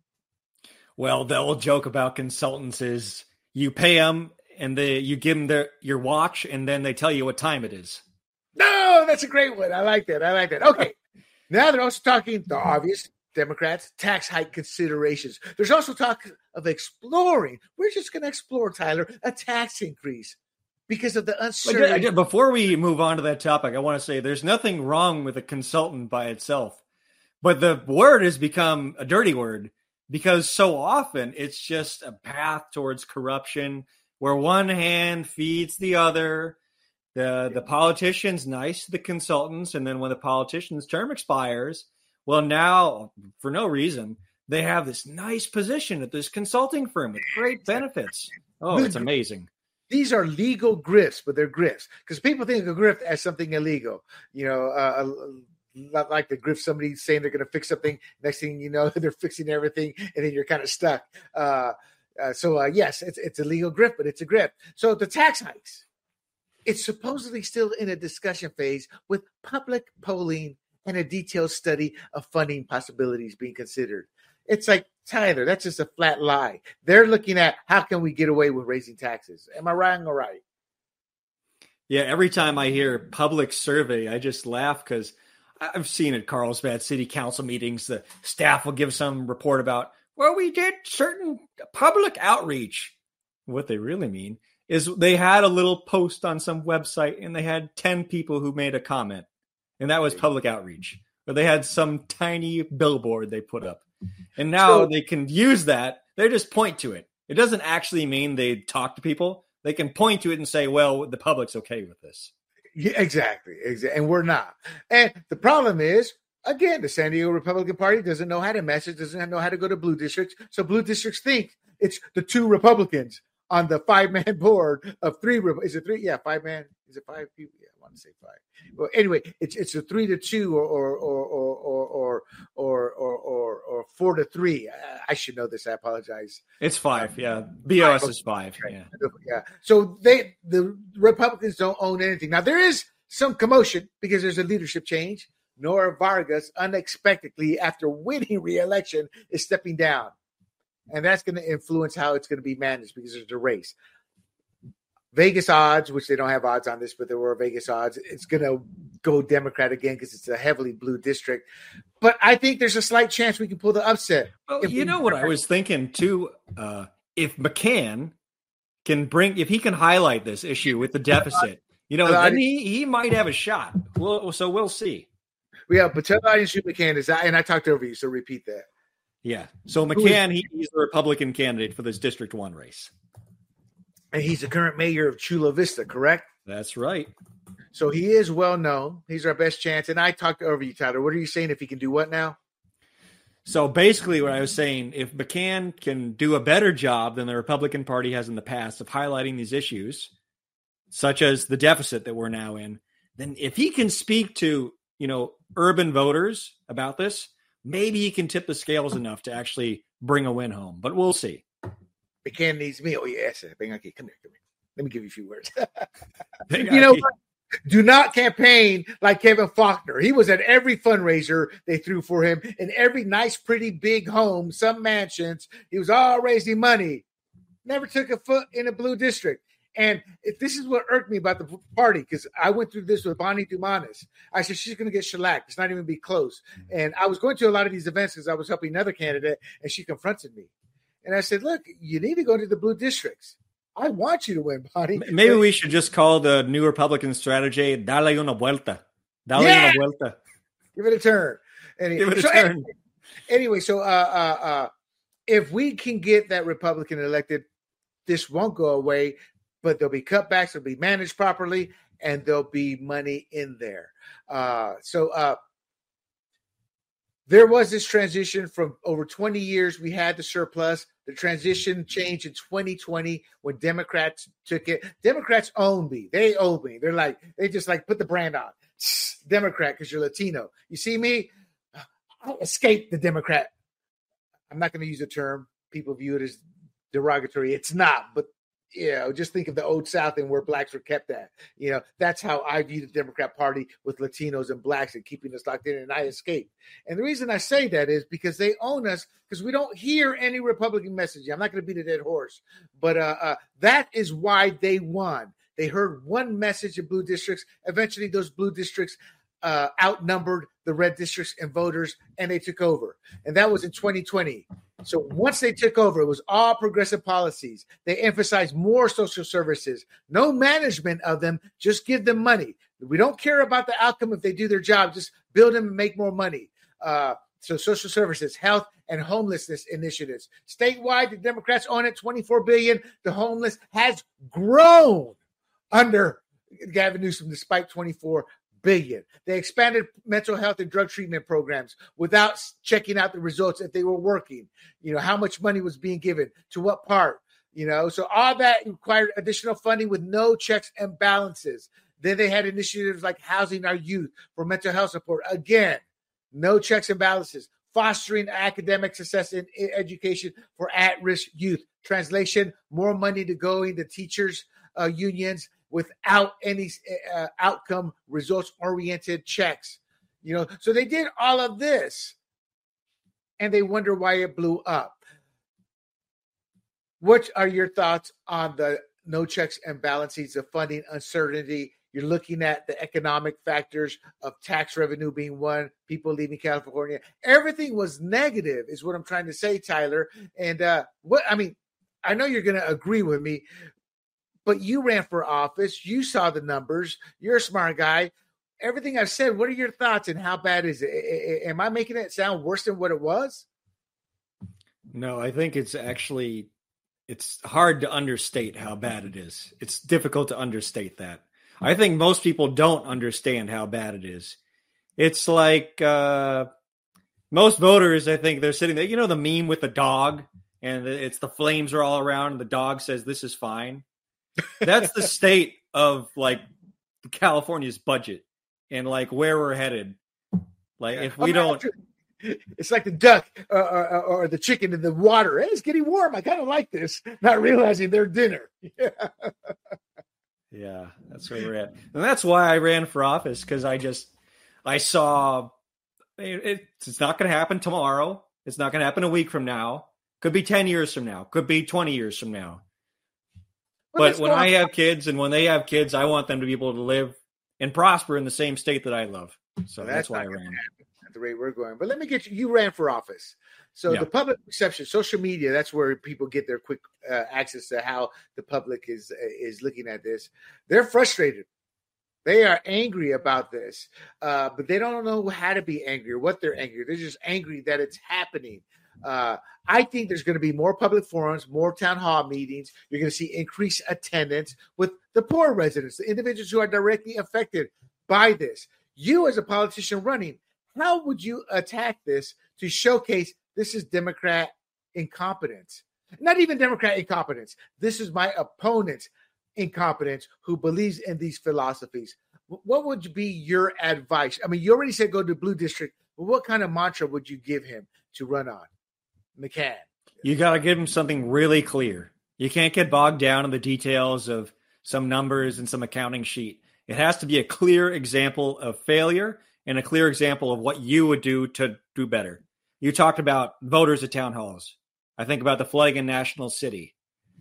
Well, the old joke about consultants is you pay them and you give them your watch and then they tell you what time it is. No, that's a great one. I like that. Okay. Now they're also talking the obvious Democrats, tax hike considerations. There's also talk of exploring. We're just going to explore, Tyler, a tax increase because of the uncertainty. Before we move on to that topic, I want to say there's nothing wrong with a consultant by itself, but the word has become a dirty word. Because so often it's just a path towards corruption where one hand feeds the other. The politician's nice to the consultants. And then when the politician's term expires, well, now for no reason, they have this nice position at this consulting firm with great benefits. Oh, it's amazing. These are legal grifts, but they're grifts because people think of grift as something illegal. Not like the grift, somebody saying they're going to fix something. Next thing you know, they're fixing everything, and then you're kind of stuck. Yes, it's a legal grift, but it's a grift. So the tax hikes, it's supposedly still in a discussion phase with public polling and a detailed study of funding possibilities being considered. It's like, Tyler, that's just a flat lie. They're looking at how can we get away with raising taxes. Am I wrong or right? Yeah, every time I hear public survey, I just laugh because I've seen at Carlsbad city council meetings, the staff will give some report about, well, we did certain public outreach. What they really mean is they had a little post on some website and they had 10 people who made a comment, and that was public outreach. Or they had some tiny billboard they put up, and now they can use that. They just point to it. It doesn't actually mean they talk to people. They can point to it and say, well, the public's okay with this. Yeah, exactly. And we're not. And the problem is, again, the San Diego Republican Party doesn't know how to message, doesn't know how to go to blue districts. So blue districts think it's the 2 Republicans on the 5-man board of 3. Is it 3? Yeah, 5-man. Is it 5 people? Yeah, I want to say 5. Well, anyway, it's a 3-2 or 4-3. I should know this. I apologize. It's 5. Yeah, BOS is 5. Right. Yeah. So the Republicans don't own anything. Now there is some commotion because there's a leadership change. Nora Vargas unexpectedly, after winning re-election, is stepping down. And that's going to influence how it's going to be managed because there's a race. Vegas odds, which they don't have odds on this, but there were Vegas odds. It's going to go Democrat again because it's a heavily blue district. But I think there's a slight chance we can pull the upset. Well, you know what I was thinking too? If McCann can if he can highlight this issue with the deficit, then he might have a shot. So we'll see. Yeah, but tell the audience who McCann is, and I talked over you, so repeat that. Yeah. So McCann, he's the Republican candidate for this District 1 race. And he's the current mayor of Chula Vista, correct? That's right. So he is well known. He's our best chance. And I talked over you, Tyler. What are you saying if he can do what now? So basically what I was saying, if McCann can do a better job than the Republican Party has in the past of highlighting these issues, such as the deficit that we're now in, then if he can speak to, urban voters about this, maybe he can tip the scales enough to actually bring a win home, but we'll see. McCann needs me. Oh, yes. Come here. Let me give you a few words. Do not campaign like Kevin Faulconer. He was at every fundraiser they threw for him in every nice, pretty big home, some mansions. He was all raising money. Never took a foot in a blue district. And this is what irked me about the party, because I went through this with Bonnie Dumanis. I said, she's going to get shellacked. It's not even be close. And I was going to a lot of these events because I was helping another candidate, and she confronted me. And I said, look, you need to go to the blue districts. I want you to win, Bonnie. Maybe we should just call the new Republican strategy, dale una vuelta. Dale una vuelta. Give it a turn. Anyway, so if we can get that Republican elected, this won't go away. But there'll be cutbacks, there'll be managed properly, and there'll be money in there. So there was this transition from over 20 years. We had the surplus. The transition changed in 2020 when Democrats took it. Democrats own me. They own me. They just put the brand on. Democrat because you're Latino. You see me? I escaped the Democrat. I'm not going to use the term. People view it as derogatory. It's not, but just think of the Old South and where blacks were kept at. That's how I view the Democrat Party, with Latinos and blacks and keeping us locked in, and I escaped. And the reason I say that is because they own us, because we don't hear any Republican messaging. I'm not going to beat a dead horse, but that is why they won. They heard one message in blue districts. Eventually, those blue districts outnumbered the red districts in voters, and they took over. And that was in 2020. So once they took over, it was all progressive policies. They emphasized more social services, no management of them, just give them money. We don't care about the outcome if they do their job, just build them and make more money. So social services, health, and homelessness initiatives. Statewide, the Democrats own it, $24 billion. The homeless has grown under Gavin Newsom despite $24 billion. They expanded mental health and drug treatment programs without checking out the results if they were working. How much money was being given to what part. So all that required additional funding with no checks and balances. Then they had initiatives like housing our youth for mental health support. Again, no checks and balances. Fostering academic success in education for at-risk youth. Translation: more money to go into teachers' unions without any outcome results-oriented checks. So they did all of this, and they wonder why it blew up. What are your thoughts on the no checks and balances, the funding uncertainty? You're looking at the economic factors of tax revenue being one, people leaving California. Everything was negative is what I'm trying to say, Tyler. And I know you're going to agree with me. but you ran for office. You saw the numbers. You're a smart guy. Everything I've said, what are your thoughts and how bad is it? Am I making it sound worse than what it was? No, I think it's hard to understate how bad it is. It's difficult to understate that. I think most people don't understand how bad it is. It's like most voters, I think they're sitting there, the meme with the dog and it's the flames are all around and the dog says, this is fine. That's the state of like California's budget and like where we're headed. Like if we don't, it's like the duck or the chicken in the water. Hey, it's getting warm. I kind of like this, not realizing their dinner. Yeah, that's where we're at. And that's why I ran for office, because I saw it's not going to happen tomorrow. It's not going to happen a week from now. Could be 10 years from now. Could be 20 years from now. But when I have kids and when they have kids, I want them to be able to live and prosper in the same state that I love. So that's why I ran. At the rate we're going. But let me get you ran for office. So the public perception, social media, that's where people get their quick access to how the public is looking at this. They're frustrated. They are angry about this, but they don't know how to be angry or what they're angry. They're just angry that it's happening. I think there's going to be more public forums, more town hall meetings. You're going to see increased attendance with the poor residents, the individuals who are directly affected by this. You as a politician running, how would you attack this to showcase this is Democrat incompetence? Not even Democrat incompetence. This is my opponent's incompetence who believes in these philosophies. What would be your advice? I mean, you already said go to Blue District, but what kind of mantra would you give him to run on? McCann. You got to give him something really clear. You can't get bogged down in the details of some numbers and some accounting sheet. It has to be a clear example of failure and a clear example of what you would do to do better. You talked about voters at town halls. I think about the flag in National City.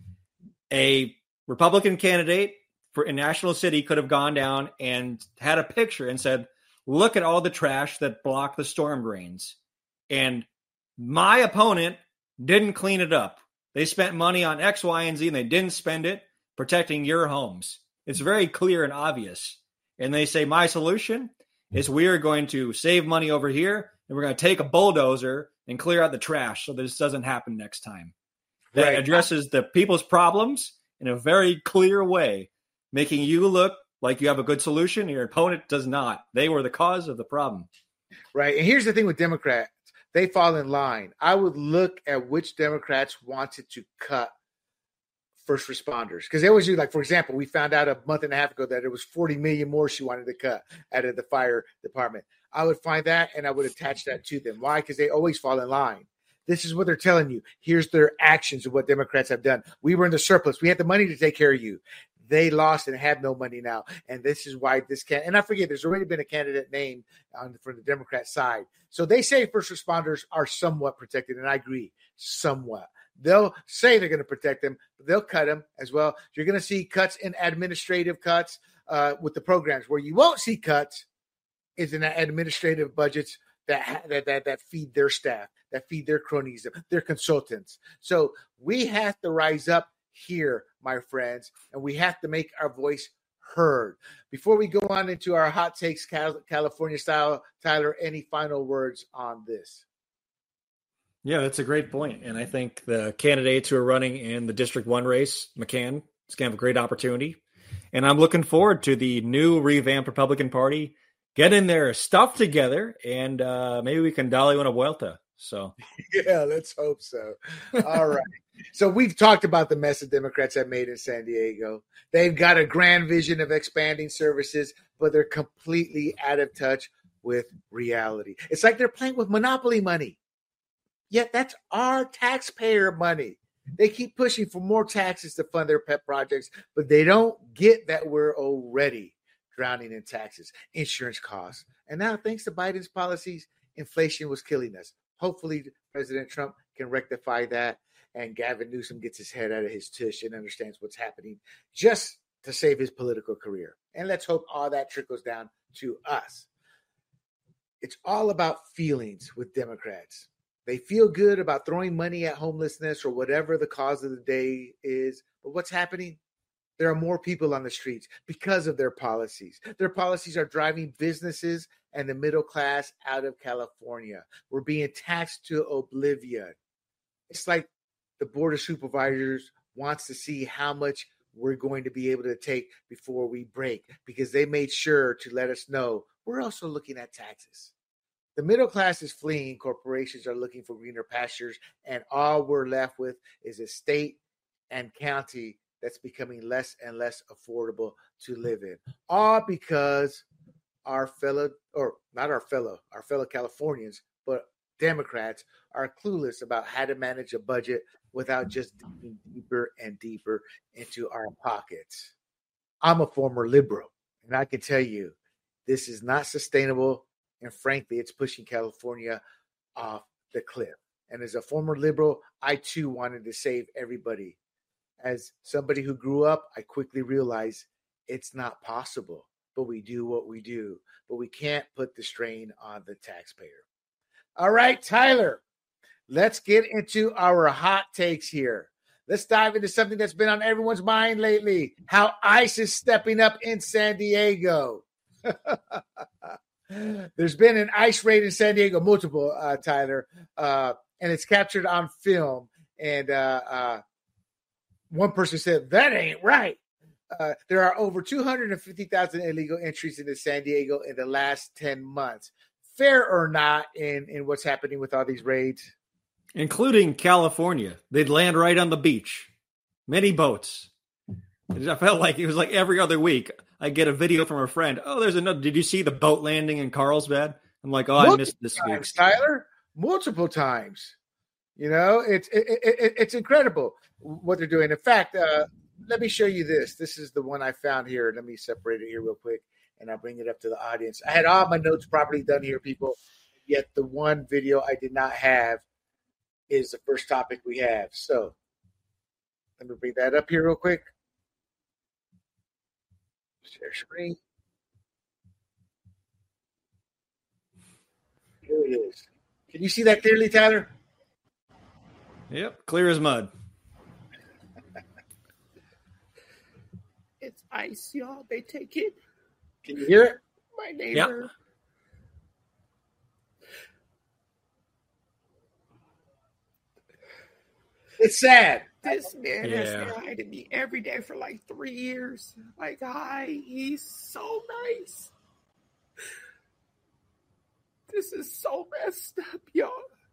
A Republican candidate in National City could have gone down and had a picture and said, look at all the trash that blocked the storm drains. And my opponent didn't clean it up. They spent money on X, Y, and Z, and they didn't spend it protecting your homes. It's very clear and obvious. And they say, my solution is we are going to save money over here, and we're going to take a bulldozer and clear out the trash so that this doesn't happen next time. That addresses the people's problems in a very clear way, making you look like you have a good solution, and your opponent does not. They were the cause of the problem. Right. And here's the thing with Democrats. They fall in line. I would look at which Democrats wanted to cut first responders, because they always do. Like, for example, we found out a month and a half ago that it was 40 million more she wanted to cut out of the fire department. I would find that and I would attach that to them. Why? Because they always fall in line. This is what they're telling you. Here's their actions of what Democrats have done. We were in the surplus. We had the money to take care of you. They lost and have no money now. And this is why this can't. And I forget, there's already been a candidate named from the Democrat side. So they say first responders are somewhat protected. And I agree, somewhat. They'll say they're going to protect them, but they'll cut them as well. You're going to see cuts in administrative cuts with the programs. Where you won't see cuts is in administrative budgets that feed their staff, that feed their cronies, their consultants. So we have to rise up here, my friends, and we have to make our voice heard. Before we go on into our hot takes, California style, Tyler, any final words on this? Yeah, that's a great point. And I think the candidates who are running in the District 1 race, McCann, is going to have a great opportunity. And I'm looking forward to the new revamped Republican Party getting their stuff together, and maybe we can dale una vuelta. So, yeah, let's hope so. All right. So we've talked about the mess the Democrats have made in San Diego. They've got a grand vision of expanding services, but they're completely out of touch with reality. It's like they're playing with monopoly money. Yet that's our taxpayer money. They keep pushing for more taxes to fund their pet projects, but they don't get that we're already drowning in taxes, insurance costs. And now, thanks to Biden's policies, inflation was killing us. Hopefully, President Trump can rectify that, and Gavin Newsom gets his head out of his tush and understands what's happening just to save his political career. And let's hope all that trickles down to us. It's all about feelings with Democrats. They feel good about throwing money at homelessness or whatever the cause of the day is. But what's happening? There are more people on the streets because of their policies. Their policies are driving businesses and the middle class out of California. We're being taxed to oblivion. It's like the Board of Supervisors wants to see how much we're going to be able to take before we break, because they made sure to let us know we're also looking at taxes. The middle class is fleeing. Corporations are looking for greener pastures, and all we're left with is a state and county that's becoming less and less affordable to live in. All because our fellow Californians, but Democrats are clueless about how to manage a budget without just digging deeper and deeper into our pockets. I'm a former liberal, and I can tell you this is not sustainable, and frankly, it's pushing California off the cliff. And as a former liberal, I too wanted to save everybody. As somebody who grew up, I quickly realized it's not possible, but we do what we do. But we can't put the strain on the taxpayer. All right, Tyler, let's get into our hot takes here. Let's dive into something that's been on everyone's mind lately, how ICE is stepping up in San Diego. There's been an ICE raid in San Diego, multiple, Tyler, and it's captured on film. And one person said, that ain't right. There are over 250,000 illegal entries into San Diego in the last 10 months. Fair or not in what's happening with all these raids? Including California. They'd land right on the beach. Many boats. I felt like it was like every other week. I get a video from a friend. Oh, there's another. Did you see the boat landing in Carlsbad? I'm like, I missed this week. Tyler, multiple times. You know, it's incredible what they're doing. In fact, let me show you this. This is the one I found here. Let me separate it here real quick, and I'll bring it up to the audience. I had all my notes properly done here, people, yet the one video I did not have is the first topic we have. So let me bring that up here real quick. Share screen. Here it is. Can you see that clearly, Tyler? Yep, clear as mud. It's ICE, y'all. They take it. Can you hear it? My neighbor. Yep. It's sad. This man has lied to me every day for like 3 years. Like, hi, he's so nice. This is so messed up, y'all.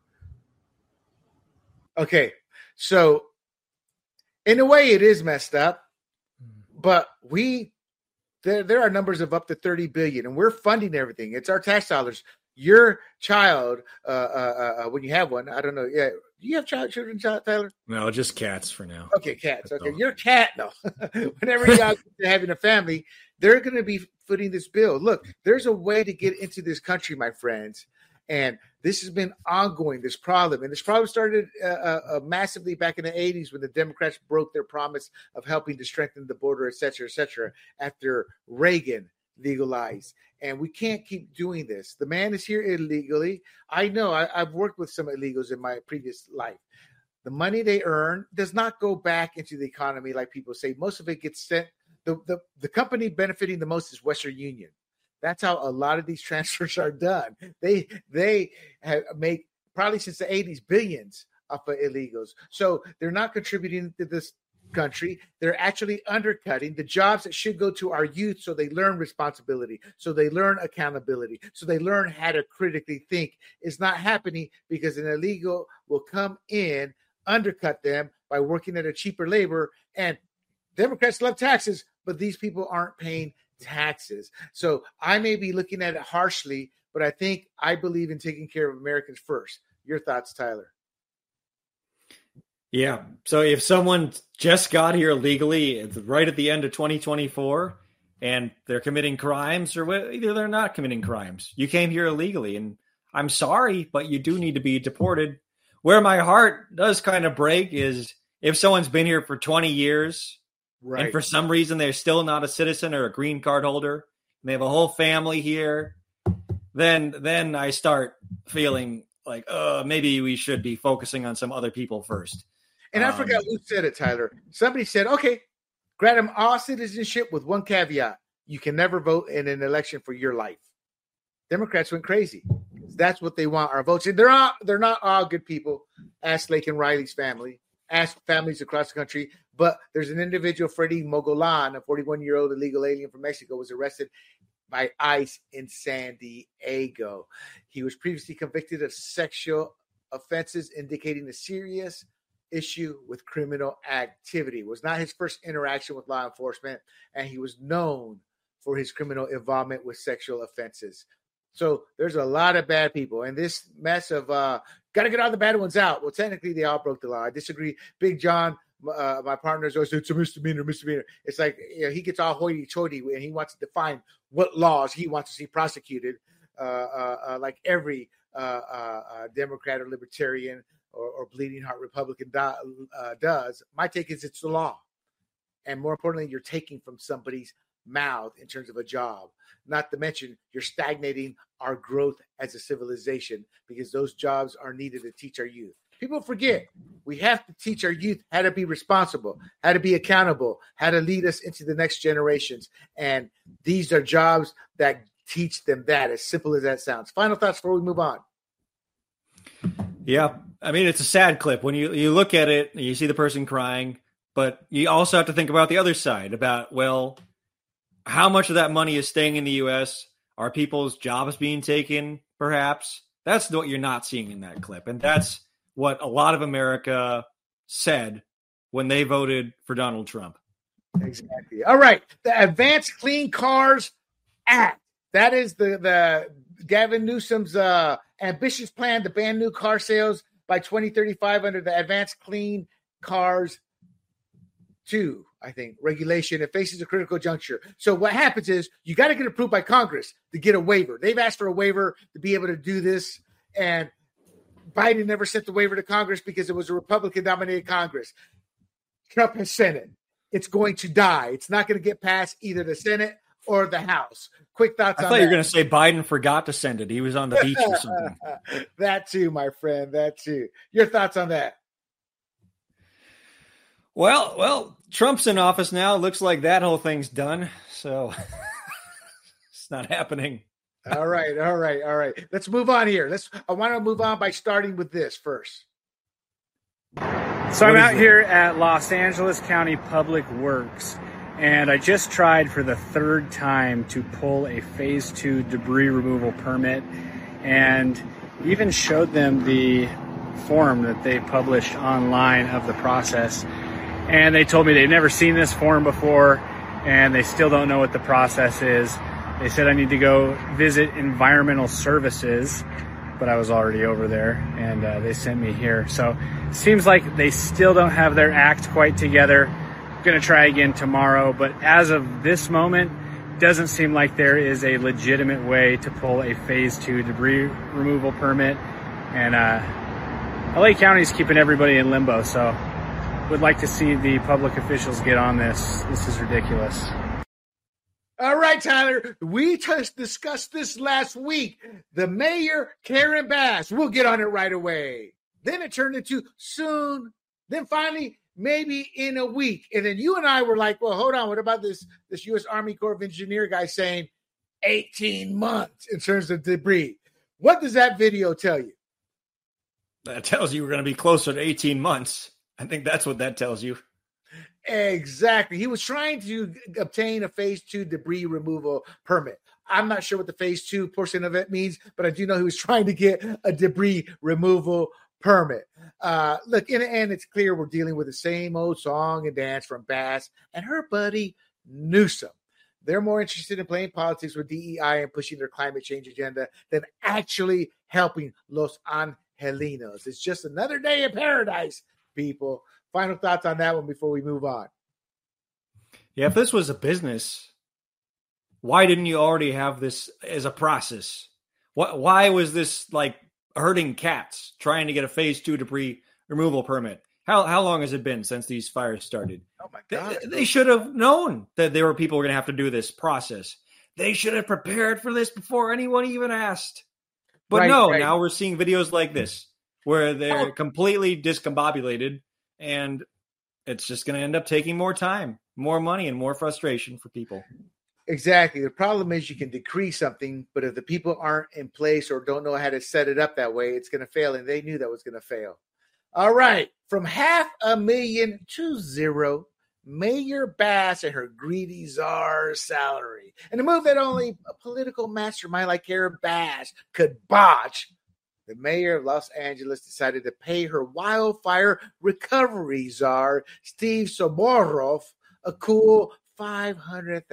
Okay, so in a way it is messed up, but there are numbers of up to 30 billion, and we're funding everything. It's our tax dollars. Your child, when you have one, I don't know. Yeah, do you have children, Tyler? No, just cats for now. Okay, cats. Okay, your cat, no. Whenever you're having a family, they're going to be footing this bill. Look, there's a way to get into this country, my friends, and this has been ongoing, this problem. And this problem started massively back in the 80s when the Democrats broke their promise of helping to strengthen the border, et cetera, after Reagan legalized. And we can't keep doing this. The man is here illegally. I know. I've worked with some illegals in my previous life. The money they earn does not go back into the economy like people say. Most of it gets sent. The company benefiting the most is Western Union. That's how a lot of these transfers are done. They have make probably since the 80s billions off of illegals. So they're not contributing to this country. They're actually undercutting the jobs that should go to our youth so they learn responsibility, so they learn accountability, so they learn how to critically think. It's not happening because an illegal will come in, undercut them by working at a cheaper labor. And Democrats love taxes, but these people aren't paying taxes. So I may be looking at it harshly, but I believe in taking care of Americans first. Your thoughts, Tyler? Yeah. So if someone just got here legally right at the end of 2024 and they're committing crimes, or either they're not committing crimes, you came here illegally, and I'm sorry, but you do need to be deported. Where my heart does kind of break is if someone's been here for 20 years, right, and for some reason they're still not a citizen or a green card holder, and they have a whole family here, then I start feeling like, maybe we should be focusing on some other people first. And I forgot who said it, Tyler. Somebody said, okay, Grant them all citizenship with one caveat. You can never vote in an election for your life. Democrats went crazy. That's what they want, our votes. And they're not all good people. Ask Laken Riley's family. Ask families across the country. But there's an individual, Freddy Mogollon, a 41-year-old illegal alien from Mexico, was arrested by ICE in San Diego. He was previously convicted of sexual offenses, indicating a serious issue with criminal activity. It was not his first interaction with law enforcement, and he was known for his criminal involvement with sexual offenses. So there's a lot of bad people, and this mess of got to get all the bad ones out. Well, technically, they all broke the law. I disagree. Big John, my partner, is always, it's a misdemeanor. It's like, you know, he gets all hoity-toity, and he wants to define what laws he wants to see prosecuted, like every Democrat or Libertarian or bleeding heart Republican does. My take is it's the law. And more importantly, you're taking from somebody's mouth in terms of a job. Not to mention, you're stagnating our growth as a civilization because those jobs are needed to teach our youth. People forget we have to teach our youth how to be responsible, how to be accountable, how to lead us into the next generations. And these are jobs that teach them that, as simple as that sounds. Final thoughts before we move on. Yeah. I mean, it's a sad clip. When you look at it, you see the person crying, but you also have to think about the other side about, well, how much of that money is staying in the U.S.? Are people's jobs being taken, perhaps? That's what you're not seeing in that clip. And that's what a lot of America said when they voted for Donald Trump. Exactly. All right. The Advanced Clean Cars Act. That is the Gavin Newsom's ambitious plan to ban new car sales by 2035 under the Advanced Clean Cars 2, I think, regulation. It faces a critical juncture. So what happens is you got to get approved by Congress to get a waiver. They've asked for a waiver to be able to do this, and Biden never sent the waiver to Congress because it was a Republican-dominated Congress. Trump has sent it. It's going to die. It's not going to get past either the Senate or the House. Quick thoughts on that. I thought you were going to say Biden forgot to send it. He was on the beach or something. That too, my friend. That too. Your thoughts on that? Well, Trump's in office now. Looks like that whole thing's done. So it's not happening. All right. Let's move on here. I want to move on by starting with this first. So I'm out here at Los Angeles County Public Works, and I just tried for the third time to pull a Phase 2 debris removal permit, and even showed them the form that they published online of the process. And they told me they'd never seen this form before, and they still don't know what the process is. They said I need to go visit Environmental Services, but I was already over there, and they sent me here. So it seems like they still don't have their act quite together. I'm going to try again tomorrow, but as of this moment, doesn't seem like there is a legitimate way to pull a Phase 2 debris removal permit. And LA County is keeping everybody in limbo, so would like to see the public officials get on this. This is ridiculous. All right, Tyler, we just discussed this last week. The mayor, Karen Bass, we'll get on it right away. Then it turned into soon. Then finally, maybe in a week. And then you and I were like, well, hold on. What about this U.S. Army Corps of Engineer guy saying 18 months in terms of debris? What does that video tell you? That tells you we're going to be closer to 18 months. I think that's what that tells you. Exactly. He was trying to obtain a Phase 2 debris removal permit. I'm not sure what the Phase 2 portion of it means, but I do know he was trying to get a debris removal permit. Look, in the end, it's clear we're dealing with the same old song and dance from Bass and her buddy Newsom. They're more interested in playing politics with DEI and pushing their climate change agenda than actually helping Los Angelinos. It's just another day in paradise, people. Final thoughts on that one before we move on. Yeah, if this was a business, why didn't you already have this as a process? Why was this like herding cats trying to get a Phase 2 debris removal permit? How long has it been since these fires started? Oh my God! They should have known that there were people who were going to have to do this process. They should have prepared for this before anyone even asked. But now we're seeing videos like this where they're completely discombobulated, and it's just going to end up taking more time. more money and more frustration for people. Exactly. The problem is you can decree something, but if the people aren't in place or don't know how to set it up that way, it's going to fail. And they knew that was going to fail. All right. From $500,000 to zero, Mayor Bass and her greedy czar salary. And a move that only a political mastermind like Karen Bass could botch. The mayor of Los Angeles decided to pay her wildfire recovery czar, Steve Soboroff, a cool $500,000,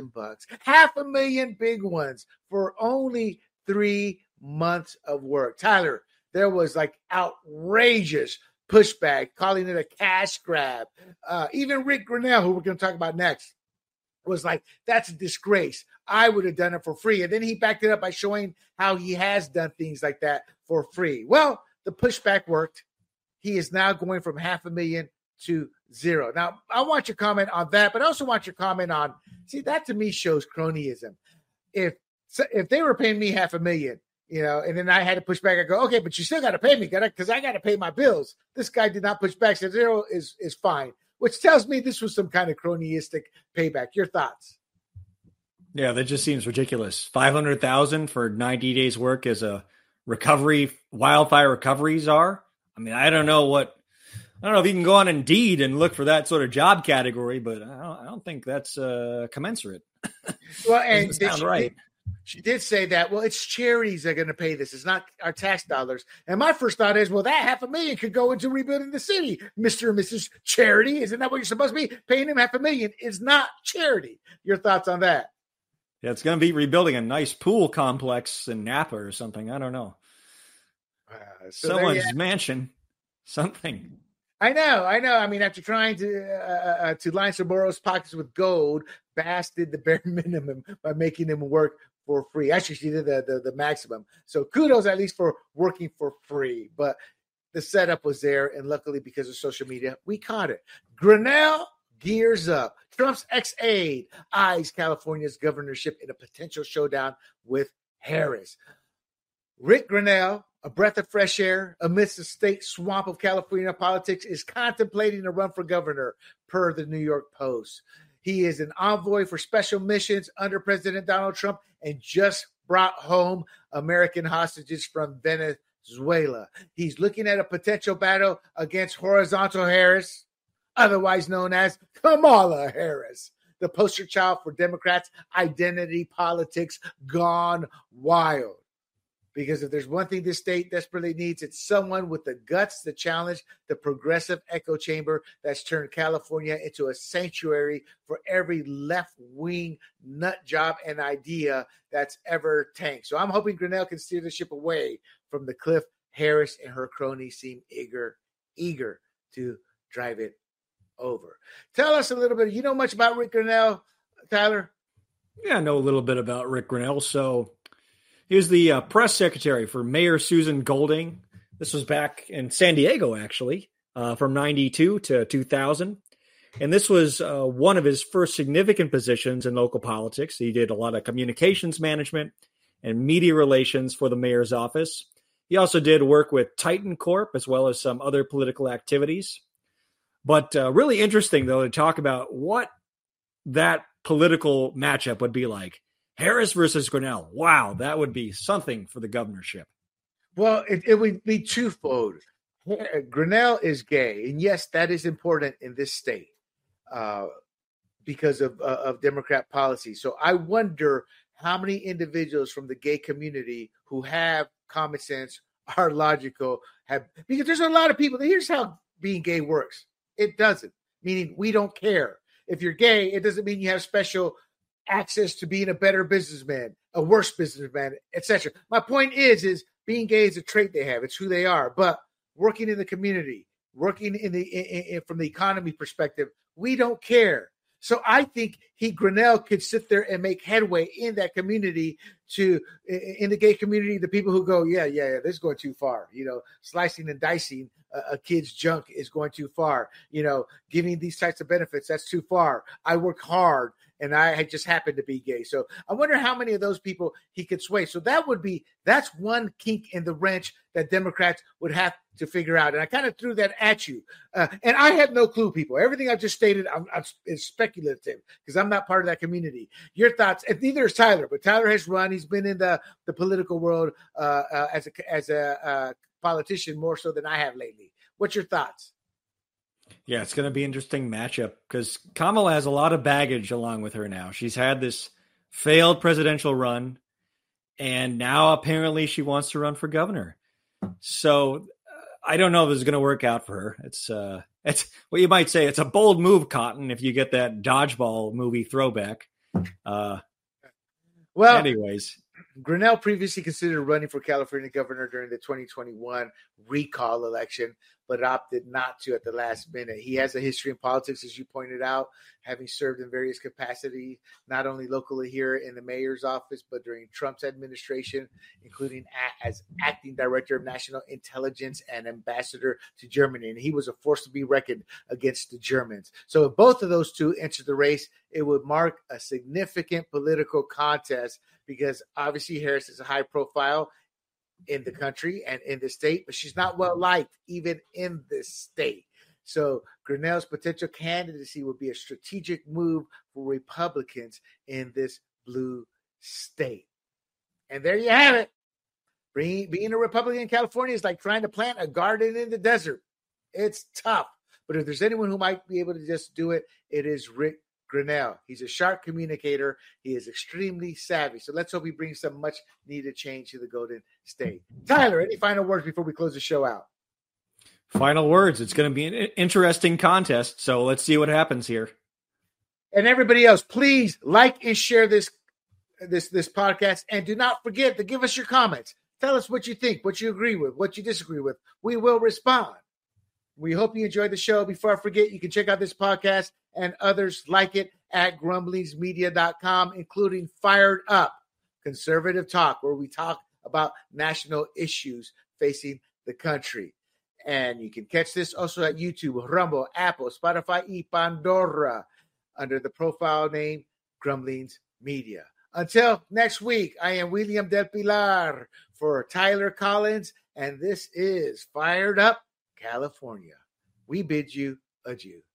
$500,000 big ones for only 3 months of work. Tyler, there was like outrageous pushback, calling it a cash grab. Even Rick Grenell, who we're going to talk about next, was like, that's a disgrace. I would have done it for free. And then he backed it up by showing how he has done things like that for free. Well, the pushback worked. He is now going from $500,000 to zero. Now, I want your comment on that, but I also want your comment on, see, that to me shows cronyism. If they were paying me $500,000, and then I had to push back, I go, okay, but you still got to pay me because I got to pay my bills. This guy did not push back. So zero is fine, which tells me this was some kind of cronyistic payback. Your thoughts? Yeah, that just seems ridiculous. $500,000 for 90 days work as a wildfire recovery czar. I mean, I don't know if you can go on Indeed and look for that sort of job category, but I don't think that's commensurate. Well, and she did say that, well, it's charities that are going to pay this. It's not our tax dollars. And my first thought is, well, that $500,000 could go into rebuilding the city, Mr. and Mrs. Charity. Isn't that what you're supposed to be? Paying him $500,000 is not charity. Your thoughts on that? Yeah, it's going to be rebuilding a nice pool complex in Napa or something. I don't know. Someone's mansion, something. I know. I mean, after trying to line Soborow's pockets with gold, Bass did the bare minimum by making him work for free. Actually, she did the maximum. So kudos at least for working for free. But the setup was there, and luckily because of social media, we caught it. Grenell gears up. Trump's ex-aide eyes California's governorship in a potential showdown with Harris. Rick Grenell, a breath of fresh air amidst the state swamp of California politics, is contemplating a run for governor, per the New York Post. He is an envoy for special missions under President Donald Trump and just brought home American hostages from Venezuela. He's looking at a potential battle against Horizontal Harris, otherwise known as Kamala Harris, the poster child for Democrats' identity politics gone wild. Because if there's one thing this state desperately needs, it's someone with the guts to challenge the progressive echo chamber that's turned California into a sanctuary for every left-wing nut job and idea that's ever tanked. So I'm hoping Grenell can steer the ship away from the cliff Harris and her cronies seem eager to drive it over. Tell us a little bit. You know much about Rick Grenell, Tyler? Yeah, I know a little bit about Rick Grenell. So he was the press secretary for Mayor Susan Golding. This was back in San Diego, actually, from 92 to 2000. And this was one of his first significant positions in local politics. He did a lot of communications management and media relations for the mayor's office. He also did work with Titan Corp, as well as some other political activities. But really interesting, though, to talk about what that political matchup would be like. Harris versus Grenell. Wow, that would be something for the governorship. Well, it would be twofold. Grenell is gay, and yes, that is important in this state because of Democrat policy. So I wonder how many individuals from the gay community who have common sense, are logical, because there's a lot of people. Here's how being gay works. It doesn't, meaning we don't care. If you're gay, it doesn't mean you have special access to being a better businessman, a worse businessman, etc. My point is being gay is a trait they have. It's who they are. But working in the community, working from the economy perspective, we don't care. So I think Grenell could sit there and make headway in that community in the gay community, the people who go, yeah, this is going too far. Slicing and dicing a kid's junk is going too far. Giving these types of benefits, that's too far. I work hard and I had just happened to be gay. So I wonder how many of those people he could sway. So that's one kink in the wrench that Democrats would have to figure out. And I kind of threw that at you. And I have no clue, people. Everything I've just stated is speculative because I'm not part of that community. Your thoughts, and neither is Tyler, but Tyler has run. He's been in the political world as a politician more so than I have lately. What's your thoughts? Yeah, it's going to be an interesting matchup because Kamala has a lot of baggage along with her now. She's had this failed presidential run, and now apparently she wants to run for governor. So I don't know if this is going to work out for her. It's what you might say. It's a bold move, Cotton, if you get that dodgeball movie throwback. Well, anyways. Grinnell previously considered running for California governor during the 2021 recall election, but opted not to at the last minute. He has a history in politics, as you pointed out, having served in various capacities, not only locally here in the mayor's office, but during Trump's administration, including as acting director of national intelligence and ambassador to Germany. And he was a force to be reckoned against the Germans. So if both of those two enter the race, it would mark a significant political contest because obviously Harris is a high profile in the country and in the state, but she's not well liked even in this state. So Grinnell's potential candidacy would be a strategic move for Republicans in this blue state. And there you have it. Being a Republican in California is like trying to plant a garden in the desert. It's tough. But if there's anyone who might be able to just do it, it is Rick Grinnell. He's a sharp communicator. He is extremely savvy. So let's hope he brings some much needed change to the Golden State. Tyler, any final words before we close the show out? Final words. It's going to be an interesting contest. So let's see what happens here. And everybody else, please like and share this podcast. And do not forget to give us your comments. Tell us what you think, what you agree with, what you disagree with. We will respond. We hope you enjoyed the show. Before I forget, you can check out this podcast and others like it at grumblingsmedia.com, including Fired Up, conservative talk, where we talk about national issues facing the country. And you can catch this also at YouTube, Rumble, Apple, Spotify, y Pandora, under the profile name Grumblings Media. Until next week, I am William Del Pilar for Tyler Collins, and this is Fired Up California. We bid you adieu.